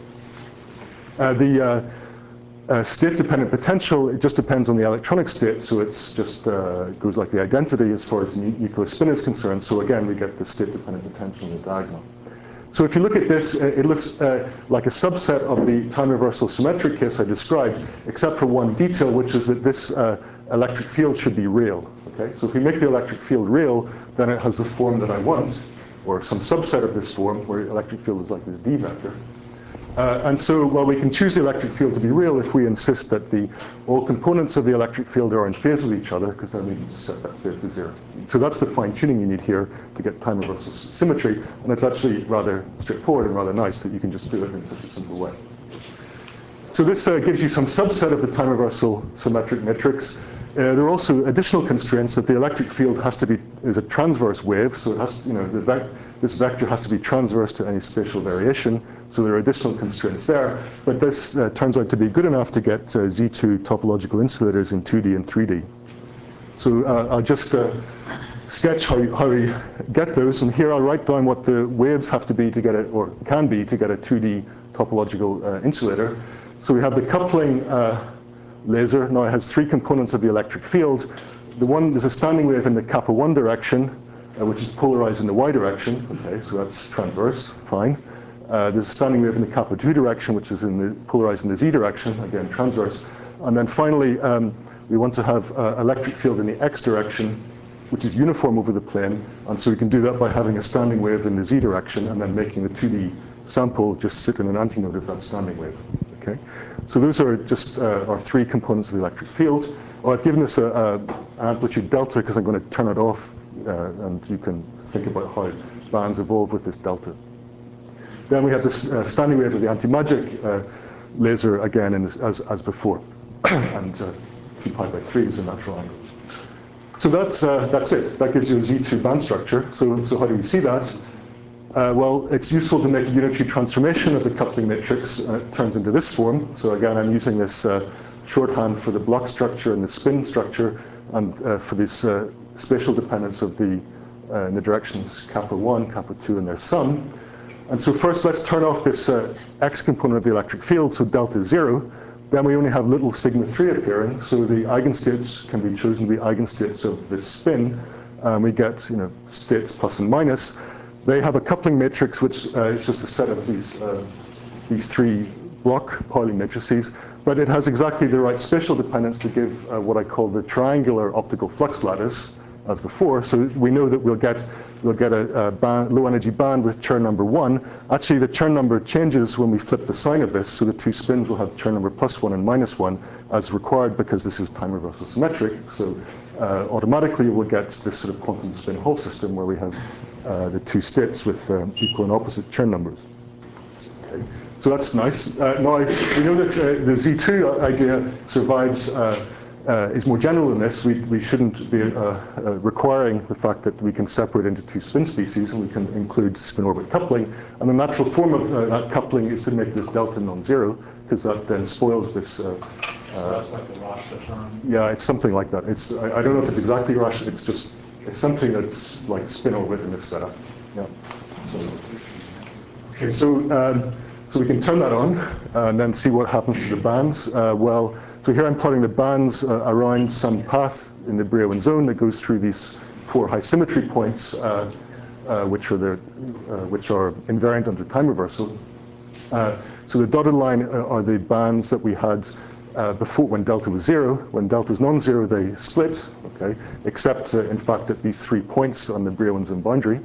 State-dependent potential, it just depends on the electronic state, so it's just goes like the identity as far as the nuclear spin is concerned. So again, we get the state-dependent potential in the diagonal. So if you look at this, it looks like a subset of the time reversal symmetric case I described, except for one detail, which is that this electric field should be real. Okay? So if we make the electric field real, then it has the form that I want, or some subset of this form, where the electric field is like this D vector. And so, well, we can choose the electric field to be real if we insist that all components of the electric field are in phase with each other, because then we can just set that phase to 0. So that's the fine-tuning you need here to get time reversal symmetry, and it's actually rather straightforward and rather nice that you can just do it in such a simple way. So this gives you some subset of the time reversal symmetric matrix. There are also additional constraints that the electric field is a transverse wave, so it has, this vector has to be transverse to any spatial variation. So there are additional constraints there, but this turns out to be good enough to get Z2 topological insulators in 2D and 3D. So I'll just sketch how we get those, and here I'll write down what the waves have to be to get it, or can be, to get a 2D topological insulator. So we have the coupling laser. Now it has 3 components of the electric field. There's a standing wave in the kappa 1 direction, which is polarized in the y direction. Okay, so that's transverse, fine. There's a standing wave in the kappa 2 direction, which is polarized in the z direction, again transverse. And then finally, we want to have electric field in the x direction, which is uniform over the plane. And so we can do that by having a standing wave in the z direction and then making the 2D sample just sit in an antinode of that standing wave. Okay? So those are just our three components of the electric field. Well, I've given this an amplitude delta because I'm going to turn it off, and you can think about how bands evolve with this delta. Then we have this standing wave of the anti-magic laser again as before, and 2 pi by 3 is a natural angle. So that's it. That gives you a Z2 band structure. So how do we see that? Well, it's useful to make a unitary transformation of the coupling matrix. It turns into this form. So again, I'm using this shorthand for the block structure and the spin structure, and for this spatial dependence of the in the directions kappa 1, kappa 2, and their sum. And so first, let's turn off this x component of the electric field, so delta 0. Then we only have little sigma 3 appearing, so the eigenstates can be chosen to be eigenstates of this spin. We get states plus and minus. They have a coupling matrix, which is just a set of these three block Pauli matrices, but it has exactly the right spatial dependence to give what I call the triangular optical flux lattice, as before. So we know that we'll get a low energy band with Chern number 1. Actually, the Chern number changes when we flip the sign of this, so the two spins will have Chern number +1 and -1 as required because this is time reversal symmetric. So automatically we'll get this sort of quantum spin Hall system where we have the two states with equal and opposite Chern numbers. Okay. So that's nice. Now, we know that the Z2 idea survives, is more general than this. We shouldn't be requiring the fact that we can separate into two spin species, and we can include spin-orbit coupling. And the natural form of that coupling is to make this delta non-zero, because that then spoils this. That's like the Rasha term. Yeah, it's something like that. I don't know if it's exactly Rasha. It's something that's like spin-orbit in this setup. Yeah. So, okay, so we can turn that on and then see what happens to the bands. So here I'm plotting the bands around some path in the Brillouin zone that goes through these 4 high symmetry points, which are invariant under time reversal. So the dotted line are the bands that we had before when delta was 0. When delta is non-zero, they split, okay, except in fact at these 3 points on the Brillouin zone boundary.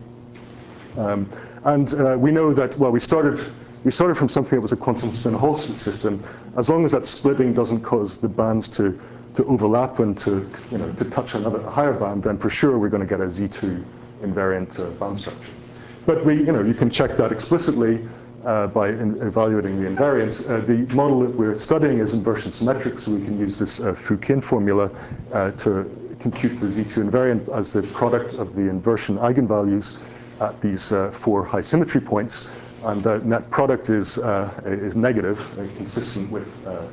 We know that, well, we started from something that was a quantum spin Hall system. As long as that splitting doesn't cause the bands to overlap and to touch a higher band, then for sure we're going to get a Z2 invariant band structure. But you can check that explicitly by evaluating the invariance. The model that we're studying is inversion symmetric, so we can use this Fouquian formula to compute the Z2 invariant as the product of the inversion eigenvalues at these 4 high symmetry points. And the net product is negative, consistent with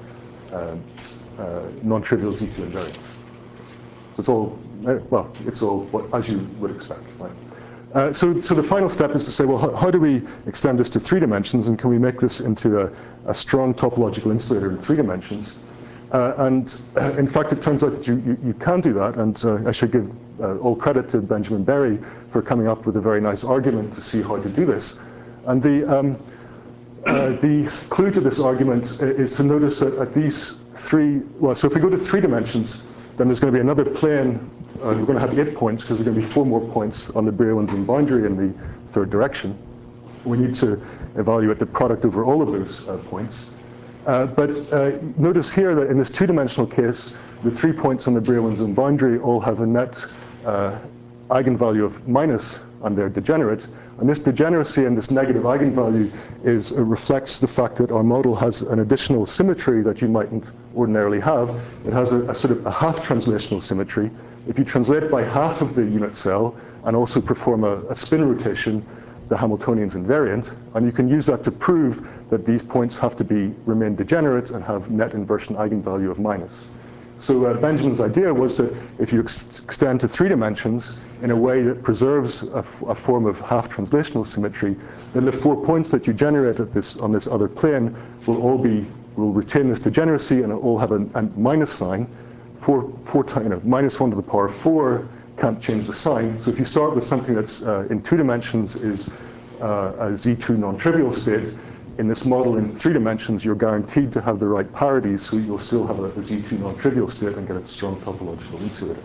non-trivial Z2 invariant. So it's all, well, it's all as you would expect, right? So the final step is to say, well, how do we extend this to 3 dimensions, and can we make this into a strong topological insulator in 3 dimensions? And in fact, it turns out that you can do that, and I should give all credit to Benjamin Berry for coming up with a very nice argument to see how to do this. And the clue to this argument is to notice that at these 3, well, so if we go to 3 dimensions, then there's going to be another plane. We're going to have 8 points, because there are going to be 4 more points on the Brillouin zone boundary in the 3rd direction. We need to evaluate the product over all of those points. But notice here that in this 2-dimensional case, the 3 points on the Brillouin zone boundary all have a net eigenvalue of minus, and they're degenerate. And this degeneracy and this negative eigenvalue reflects the fact that our model has an additional symmetry that you mightn't ordinarily have. It has a sort of a half translational symmetry. If you translate by half of the unit cell and also perform a spin rotation, the Hamiltonian's invariant, and you can use that to prove that these points have to remain degenerate and have net inversion eigenvalue of minus. So Benjamin's idea was that if you extend to 3 dimensions in a way that preserves a form of half translational symmetry, then the 4 points that you generate on this other plane will retain this degeneracy, and it all have a minus sign. -1 to the power 4 can't change the sign. So if you start with something that's in 2 dimensions is a Z2 non-trivial state, in this model in 3 dimensions, you're guaranteed to have the right parities, so you'll still have a Z2 non-trivial state and get a strong topological insulator.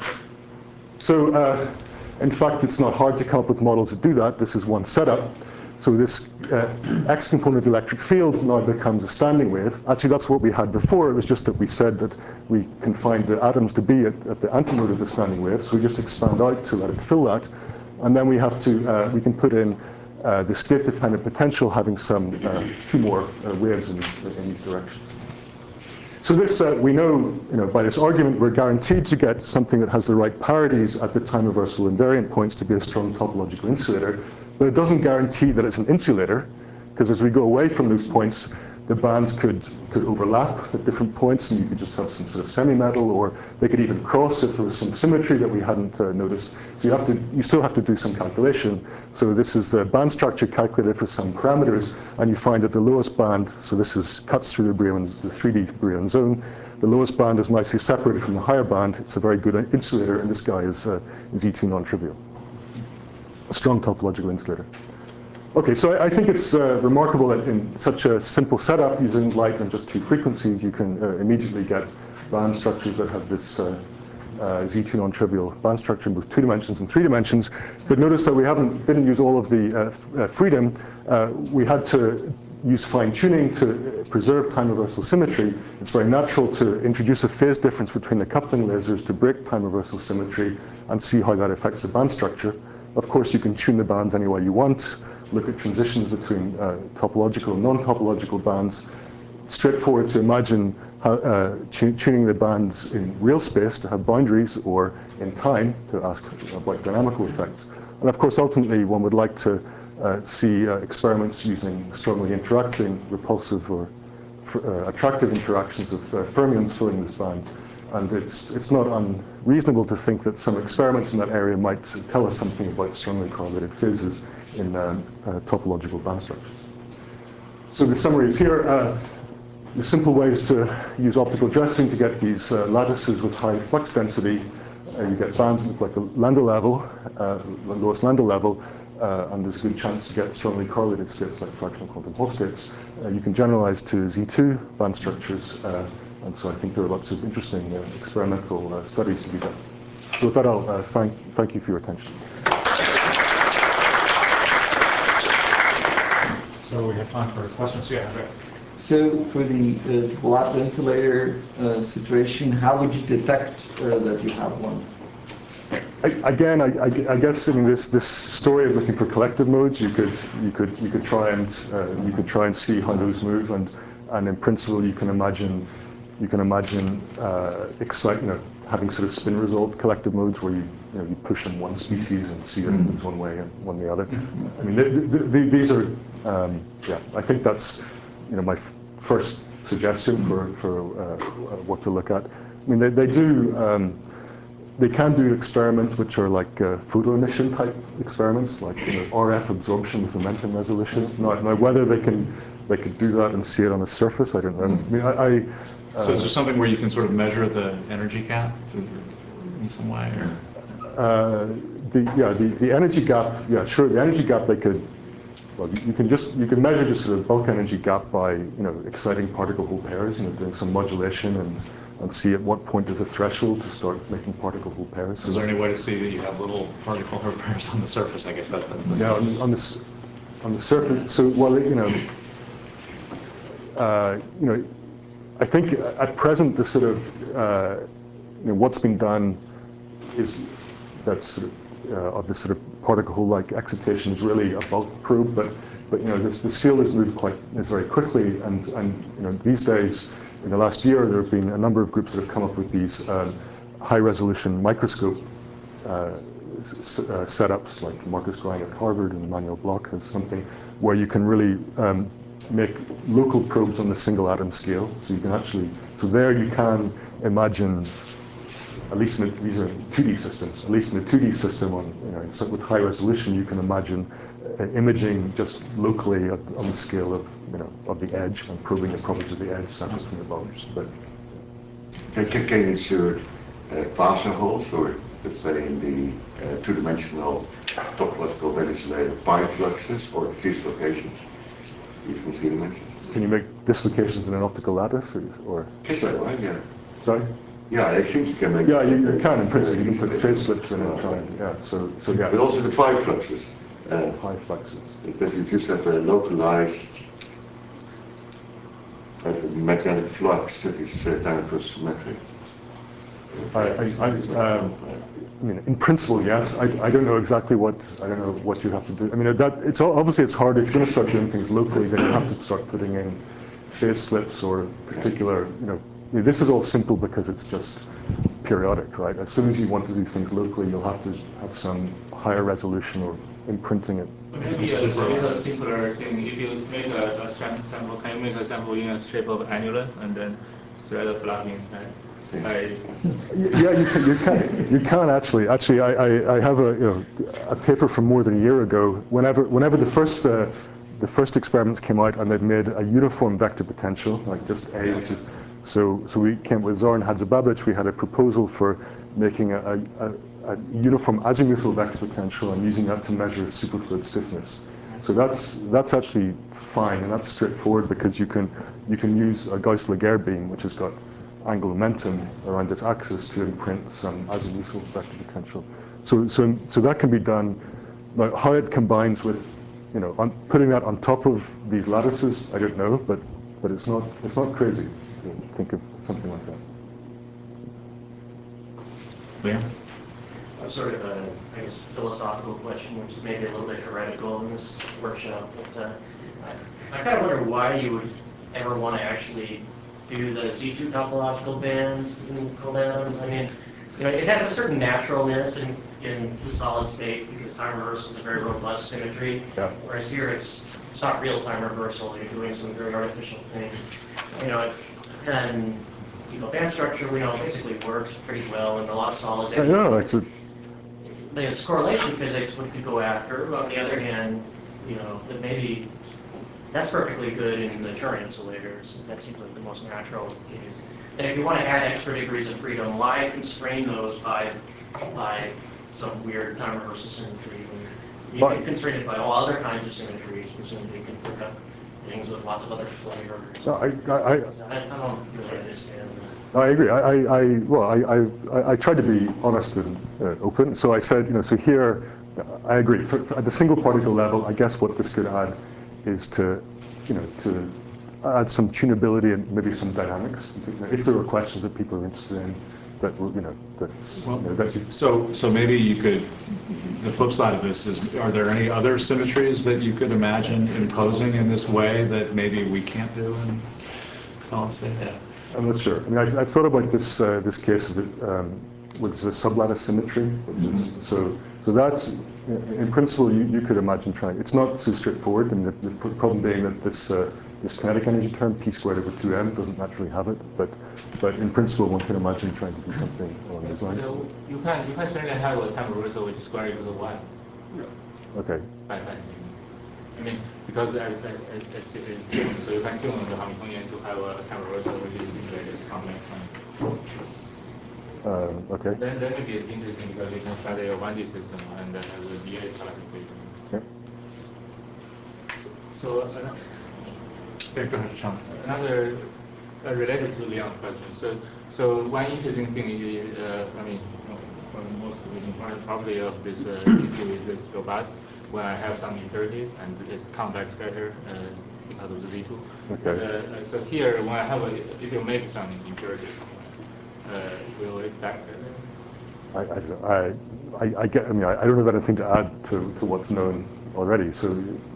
So in fact, it's not hard to come up with models that do that. This is one setup. So this X component of the electric field now becomes a standing wave. Actually, that's what we had before. It was just that we said that we can find the atoms to be at the antinode of the standing wave. So we just expand out to let it fill that. And then we have to, we can put in the state-dependent potential having some two more waves in these directions. So this, we know, by this argument, we're guaranteed to get something that has the right parities at the time reversal invariant points to be a strong topological insulator. But it doesn't guarantee that it's an insulator, because as we go away from those points, the bands could overlap at different points, and you could just have some sort of semi-metal, or they could even cross if there was some symmetry that we hadn't noticed. So you still have to do some calculation. So this is the band structure calculated for some parameters, and you find that the lowest band, so this cuts through the 3D Brillouin zone. The lowest band is nicely separated from the higher band. It's a very good insulator, and this guy is E2 non-trivial. A strong topological insulator. Okay, so I think it's remarkable that in such a simple setup, using light and just two frequencies, you can immediately get band structures that have this Z2 non-trivial band structure in both 2 dimensions and 3 dimensions. But notice that we didn't use all of the freedom. We had to use fine-tuning to preserve time reversal symmetry. It's very natural to introduce a phase difference between the coupling lasers to break time reversal symmetry and see how that affects the band structure. Of course, you can tune the bands any way you want, look at transitions between topological and non-topological bands. Straightforward to imagine how, tuning the bands in real space to have boundaries, or in time to ask about dynamical effects. And of course, ultimately, one would like to see experiments using strongly interacting, repulsive, or attractive interactions of fermions filling this band. And it's not unreasonable to think that some experiments in that area might tell us something about strongly correlated phases in topological band structures. So the summary is here. The simple way is to use optical dressing to get these lattices with high flux density. You get bands that look like a Landau level, the lowest Landau level, and there's a good chance to get strongly correlated states like fractional quantum Hall states. You can generalize to Z2 band structures. And so I think there are lots of interesting experimental studies to be done. So with that, I'll thank you for your attention. So we have time for questions. Yeah, Andreas. So for the topological insulator situation, how would you detect that you have one? Again, I guess in this story of looking for collective modes, you could try and see how those move, and in principle you can imagine having sort of spin resolved collective modes where you push in one species and see it moves one way and one the other. I mean, these are I think that's my first suggestion for what to look at. I mean, they can do experiments which are like photo emission type experiments, like RF absorption with momentum resolution. Now whether they could do that and see it on the surface, I don't know. I mean, so is there something where you can sort of measure the energy gap in some way? Or? The energy gap, yeah, sure. The energy gap they could. Well, you can measure just sort of bulk energy gap by exciting particle hole pairs, doing some modulation and see at what point is the threshold to start making particle hole pairs. Is there any way to see that you have little particle hole pairs on the surface? I guess that's the yeah, on the surface. So well, I think at present the sort of what's been done is that's of this sort of particle hole-like excitation is really a bulk probe, but this field has moved very quickly, and these days, in the last year, there have been a number of groups that have come up with these high-resolution microscope setups, like Marcus Grang at Harvard and Emmanuel Bloch has something where you can really make local probes on the single atom scale. So you can there you can imagine, at least these are 2D systems. At least in the 2D system, with high resolution, you can imagine imaging just locally on the scale of the edge and probing the properties of the edge separate from the boundaries. But can you insert quasar holes, or let's say in the two-dimensional topological insulator bifluxes or dislocations between 3 dimensions? Can you make dislocations in an optical lattice, or? Yes, yeah. Sorry? Yeah, I think you can make. Yeah, you can in principle. You can put phase slips in and try. Yeah, so yeah. But also the bifluxes. high fluxes. That you just have a localized magnetic flux that is time across symmetric. I mean, in principle, yes. I don't know exactly what you have to do. I mean, it's obviously it's hard if you're going to start doing things locally. Then you have to start putting in phase slips or particular. This is all simple because it's just periodic, right? As soon as you want to do things locally, you'll have to have some higher resolution or imprinting it. Maybe a simpler thing. If you make a sample, can you make a sample in a shape of annulus and then thread a flux inside? Yeah, you can actually. Actually, I have a paper from more than a year ago. Whenever the first experiments came out and they'd made a uniform vector potential, like just A, which is so we came with Zoran Hadžibabić. We had a proposal for making a uniform azimuthal vector potential and using that to measure superfluid stiffness. So that's actually fine and that's straightforward because you can use a Gauss-Laguerre beam, which has got angular momentum around its axis to imprint some azimuthal vector potential. So that can be done. Now, how it combines with, putting that on top of these lattices, I don't know, but it's not crazy to think of something like that. Liam? Sort of a, I guess, philosophical question, which is maybe a little bit heretical in this workshop, but I kind of wonder why you would ever want to actually do the Z2 topological bands in cold atoms. I mean, it has a certain naturalness in the solid state because time reversal is a very robust symmetry. Yeah. Whereas here it's not real time reversal. You're doing some very artificial thing. Band structure we know basically works pretty well in a lot of solids. There's correlation physics we could go after. But on the other hand, that maybe that's perfectly good in the Chern insulators. That seems like the most natural case. And if you want to add extra degrees of freedom, why constrain those by some weird time reversal symmetry? You can constrain it by all other kinds of symmetries. Presumably you can pick up things with lots of other flavors. No, I don't really understand that. I agree. I tried to be honest and open. So I said, so here, I agree. At the single particle level, I guess what this could add is to add some tunability and maybe some dynamics. If there are questions that people are interested in, So maybe you could. The flip side of this is: are there any other symmetries that you could imagine imposing in this way that maybe we can't do in solid state? Yeah. I'm not sure. I mean, I've thought about this case of with the sublattice symmetry, which is so that's in principle you could imagine trying. It's not so straightforward, and the problem being that this kinetic energy term p squared over 2m doesn't naturally have it, but in principle one can imagine trying to do something along those lines. You can certainly have a time reversal which is square equal to 1. Okay. I mean, because it's tuned, so you can tune the Hamiltonian to have a time reversal which is simulated complex time. Okay. Then maybe it's interesting because you can study a 1D system and have the DA classification. Yep. So Go ahead, Sean. another related to Leon's question. So one interesting thing is, for most important property of this Z2 is it's robust. When I have some impurities and it convex scatter because of the Z2. Okay. So here, when I have if you make some impurities, will it back? I don't have anything to add to what's known already. So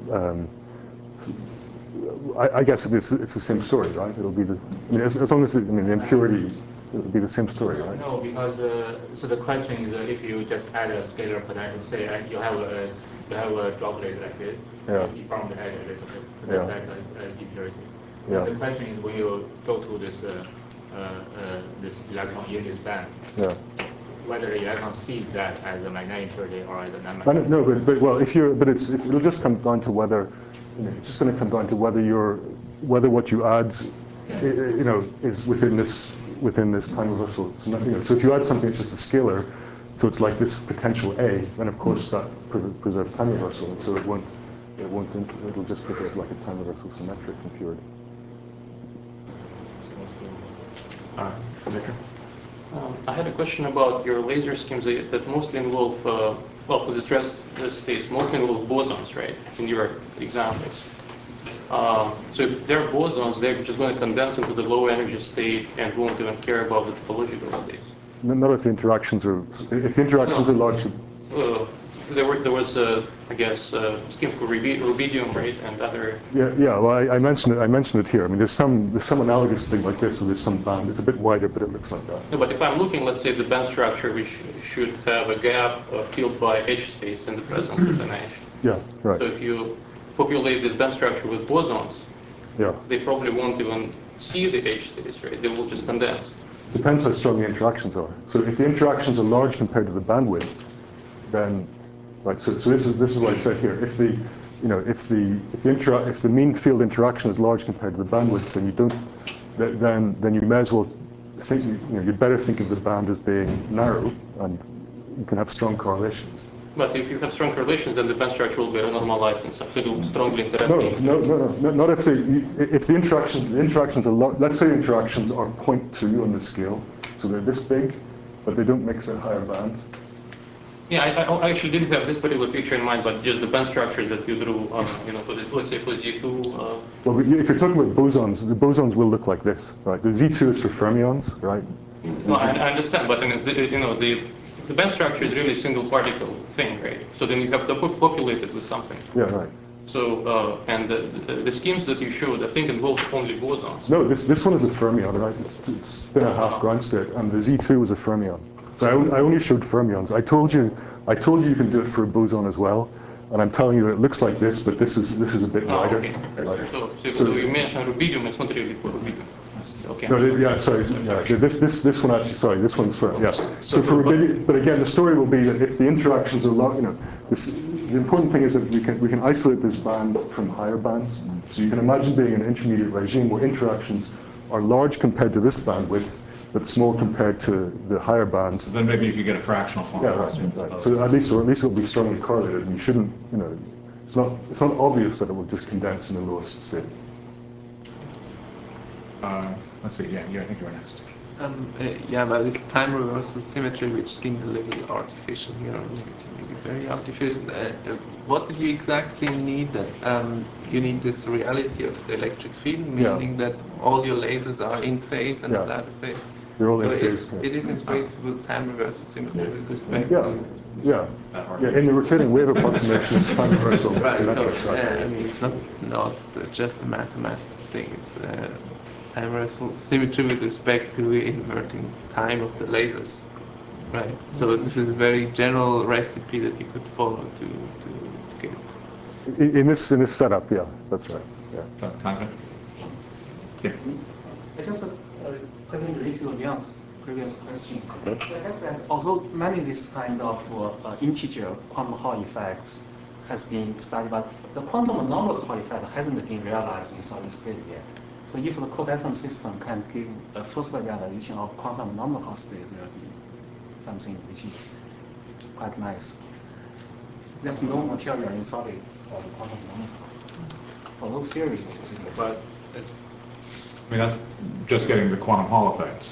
I guess it's the same story, right? It'll be as long as the impurity, it'll be the same story, right? No, because so the question is if you just add a scalar potential, say you have a droplet like this, you form the edge a little bit, that's like an impurity. Yeah. The question is when you go to this this electron in this band, whether the electron sees that as a magnetic impurity or as a non-magnetic. No, it'll just come down to whether it's just going to come down to whether what you add, is within this time reversal. So if you add something that's just a scalar, so it's like this potential A, then of course that preserves time reversal. So it'll just preserve like a time reversal symmetric impurity. Victor? I had a question about your laser schemes that mostly involve, well, for the stress states, mostly involve bosons, right, in your examples. So if they're bosons, they're just going to condense into the low energy state and won't even care about the topological states. Not if the interactions are, if the interactions are large. There was, I guess, a scheme for rubidium, right, and other. Yeah. Well, I mentioned it here. I mean, there's some analogous thing like this, so there's some band. It's a bit wider, but it looks like that. No, but if I'm looking, let's say, the band structure, which should have a gap filled by H states in the presence of an H. Yeah. Right. So if you populate this band structure with bosons, Yeah. they probably won't even see the H states, right? They will just condense. Depends how strong the interactions are. So if the interactions are large compared to the bandwidth, then, right. So this is what I said here. If the, you know, if the mean field interaction is large compared to the bandwidth, then you don't, then you may as well think, you know, you'd better think of the band as being narrow, and you can have strong correlations. But if you have strong correlations, then the band structure will be normalized and stuff. So it will strongly interact. No, not if the interactions are let's say interactions are 0.2 on the scale, so they're this big, but they don't mix at higher band. Yeah, I actually didn't have this particular picture in mind, but just the band structures that you drew, you know, for the, let's say for Z2. Well, if you're talking about bosons, the bosons will look like this, right? The Z2 is for fermions, right? No, I understand, but I mean, you know, the band structure is really a single particle thing, right? So then you have to populate it with something. Yeah, right. So, and the schemes that you showed, I think, involve only bosons. No, this one is a fermion, right? It's been a half ground state, and the Z2 was a fermion. So I only showed fermions. I told you you can do it for a boson as well, and I'm telling you that it looks like this, but this is a bit wider. Okay. Right. So you mentioned rubidium, it's not really for rubidium. Okay. No, yeah, sorry. Yeah, this one actually, sorry, this one's for, yeah. So for rubidium, but again, the story will be that if the interactions are long, you know, the important thing is that we can isolate this band from higher bands. So you can imagine being in an intermediate regime where interactions are large compared to this bandwidth, but small compared to the higher bands. So then maybe you could get a fractional form. Yeah, right. So at least it'll be strongly correlated, and you shouldn't, you know, it's not obvious that it will just condense in the lowest state. Let's see. Yeah, I think you were next. Yeah, but this time reversal symmetry, which seemed a little artificial here, maybe very artificial. What did you exactly need? That you need this reality of the electric field, meaning that all your lasers are in phase and flat phase. They're all in So phase. it is in principle time reversal symmetry with respect to. Yeah. In the rotating wave approximation, it's time reversal. Right. Symmetric, So right. I mean, it's not just a mathematical thing. It's time reversal symmetry with respect to inverting time of the lasers. Right. So this is a very general recipe that you could follow to get. In this setup, yeah, that's right. Yeah. So, Conrad? Yes. I just present related to Leon's previous question. I guess that although many of this kind of integer quantum Hall effects has been studied, but the quantum anomalous Hall effect hasn't been realized in solid state yet. So if the code atom system can give a first realization of quantum anomalous Hall state, there will be something which is quite nice. There's no material in solid for the quantum anomalous Hall. Although theory is really But I mean, that's just getting the quantum Hall effect.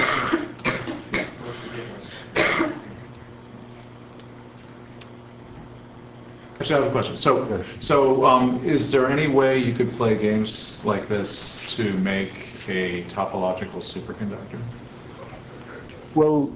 Actually, I have a question. So, is there any way you could play games like this to make a topological superconductor? Well,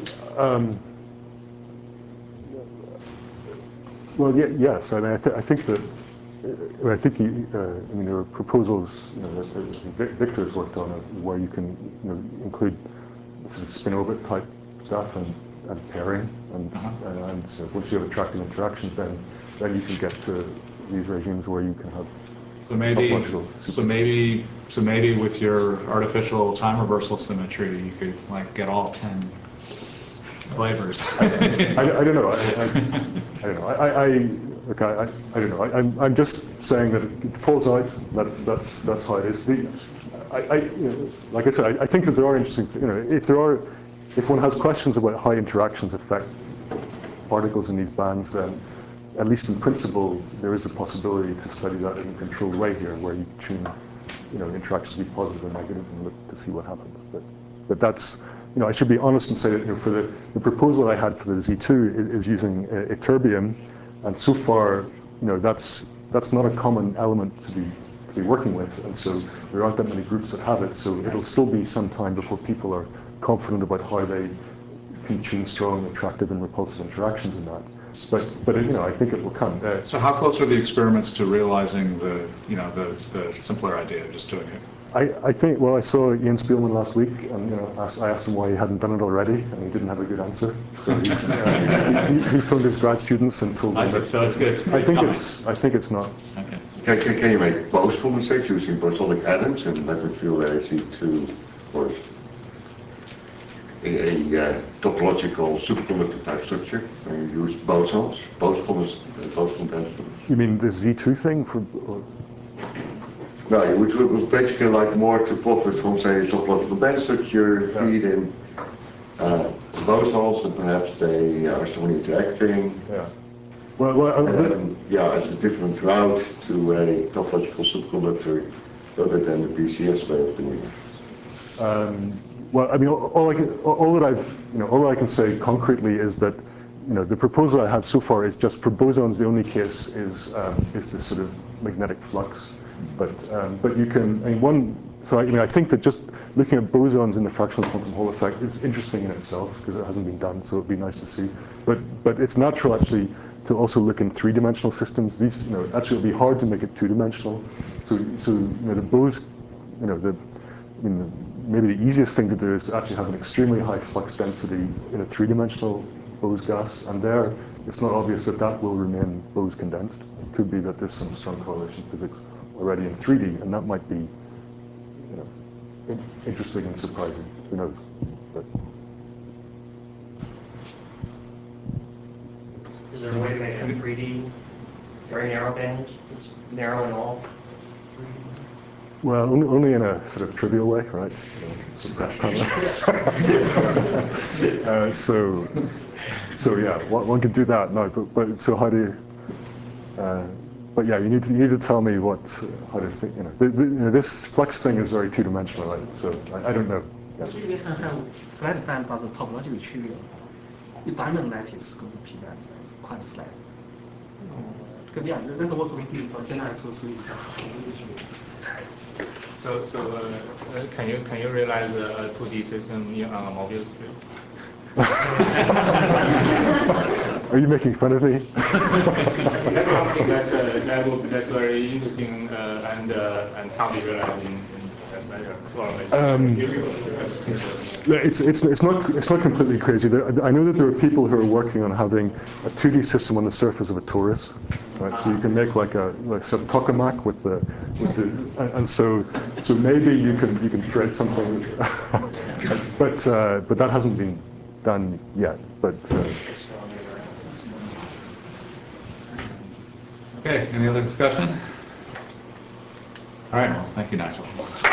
yes. I mean, I think that. I think I mean, there are proposals, you know, that Victor's worked on where you can, you know, include sort of spin orbit type stuff and pairing, and so once you have attractive interactions, then you can get to these regimes where you can have. So maybe with your artificial time reversal symmetry, you could like get all 10 flavors. I don't know. I don't know. Look, I don't know. I'm just saying that it falls out. That's how it is. You know, like I said, I think that there are interesting. You know, if one has questions about how interactions affect particles in these bands, then at least in principle, there is a possibility to study that in a controlled way here, where you tune, you know, interactions to be positive or negative and look to see what happens. But that's I should be honest and say that for the proposal I had for the Z2 is using Ytterbium, and so far, that's not a common element to be working with, and so there aren't that many groups that have it. So it'll still be some time before people are confident about how they can tune strong, attractive, and repulsive interactions in that. But I think it will come. So how close are the experiments to realizing the simpler idea of just doing it? I think, well, I saw Ian Spielman last week, and I asked him why he hadn't done it already, and he didn't have a good answer. So he phoned his grad students and told them that. So it's good. I think it's not. Okay. Can you make Bose condensates using bosonic atoms and let them feel AC2 or a topological superconductor type structure? And you use bosons, Bose condensers. You mean the Z2 thing? No, it was basically like more to profit from, say, topological band structure, feed in bosons, and perhaps they are strongly interacting. Yeah. It's a different route to a topological superconductor other than the PCS way of doing it. Well, I mean, all that I can say concretely is that the proposal I have so far is just for bosons. The only case is this sort of magnetic flux, but you can. I think that just looking at bosons in the fractional quantum Hall effect is interesting in itself because it hasn't been done, so it'd be nice to see. But it's natural actually to also look in three-dimensional systems. These, actually, it'll be hard to make it two-dimensional. So the Bose, maybe the easiest thing to do is to actually have an extremely high flux density in a three-dimensional Bose gas, and there it's not obvious that will remain Bose condensed. It could be that there's some strong correlation physics already in 3D, and that might be interesting and surprising. Who knows? But is there a way to make a 3D very narrow band? It's narrow and all? Well, only in a sort of trivial way, right? Suppressed timelines. So yeah, one could do that. No, but so how do you? But yeah, you need to tell me how to think. This flux thing is very two-dimensional, right? So I don't know. Yeah. So you can have flat band, but the topological trivial. The diamond lattice going to P band, it's quite flat. Yeah, that's what we did for Gen 2-3. So can you realize a 2D system in a Mobius field? Are you making fun of me? That's something that's very interesting and can't be realized in that manner. It's not completely crazy. I know that there are people who are working on having a 2D system on the surface of a torus, right? So you can make like some tokamak with the and so maybe you can thread something, but that hasn't been done yet. But okay, any other discussion? All right, well, thank you, Nigel.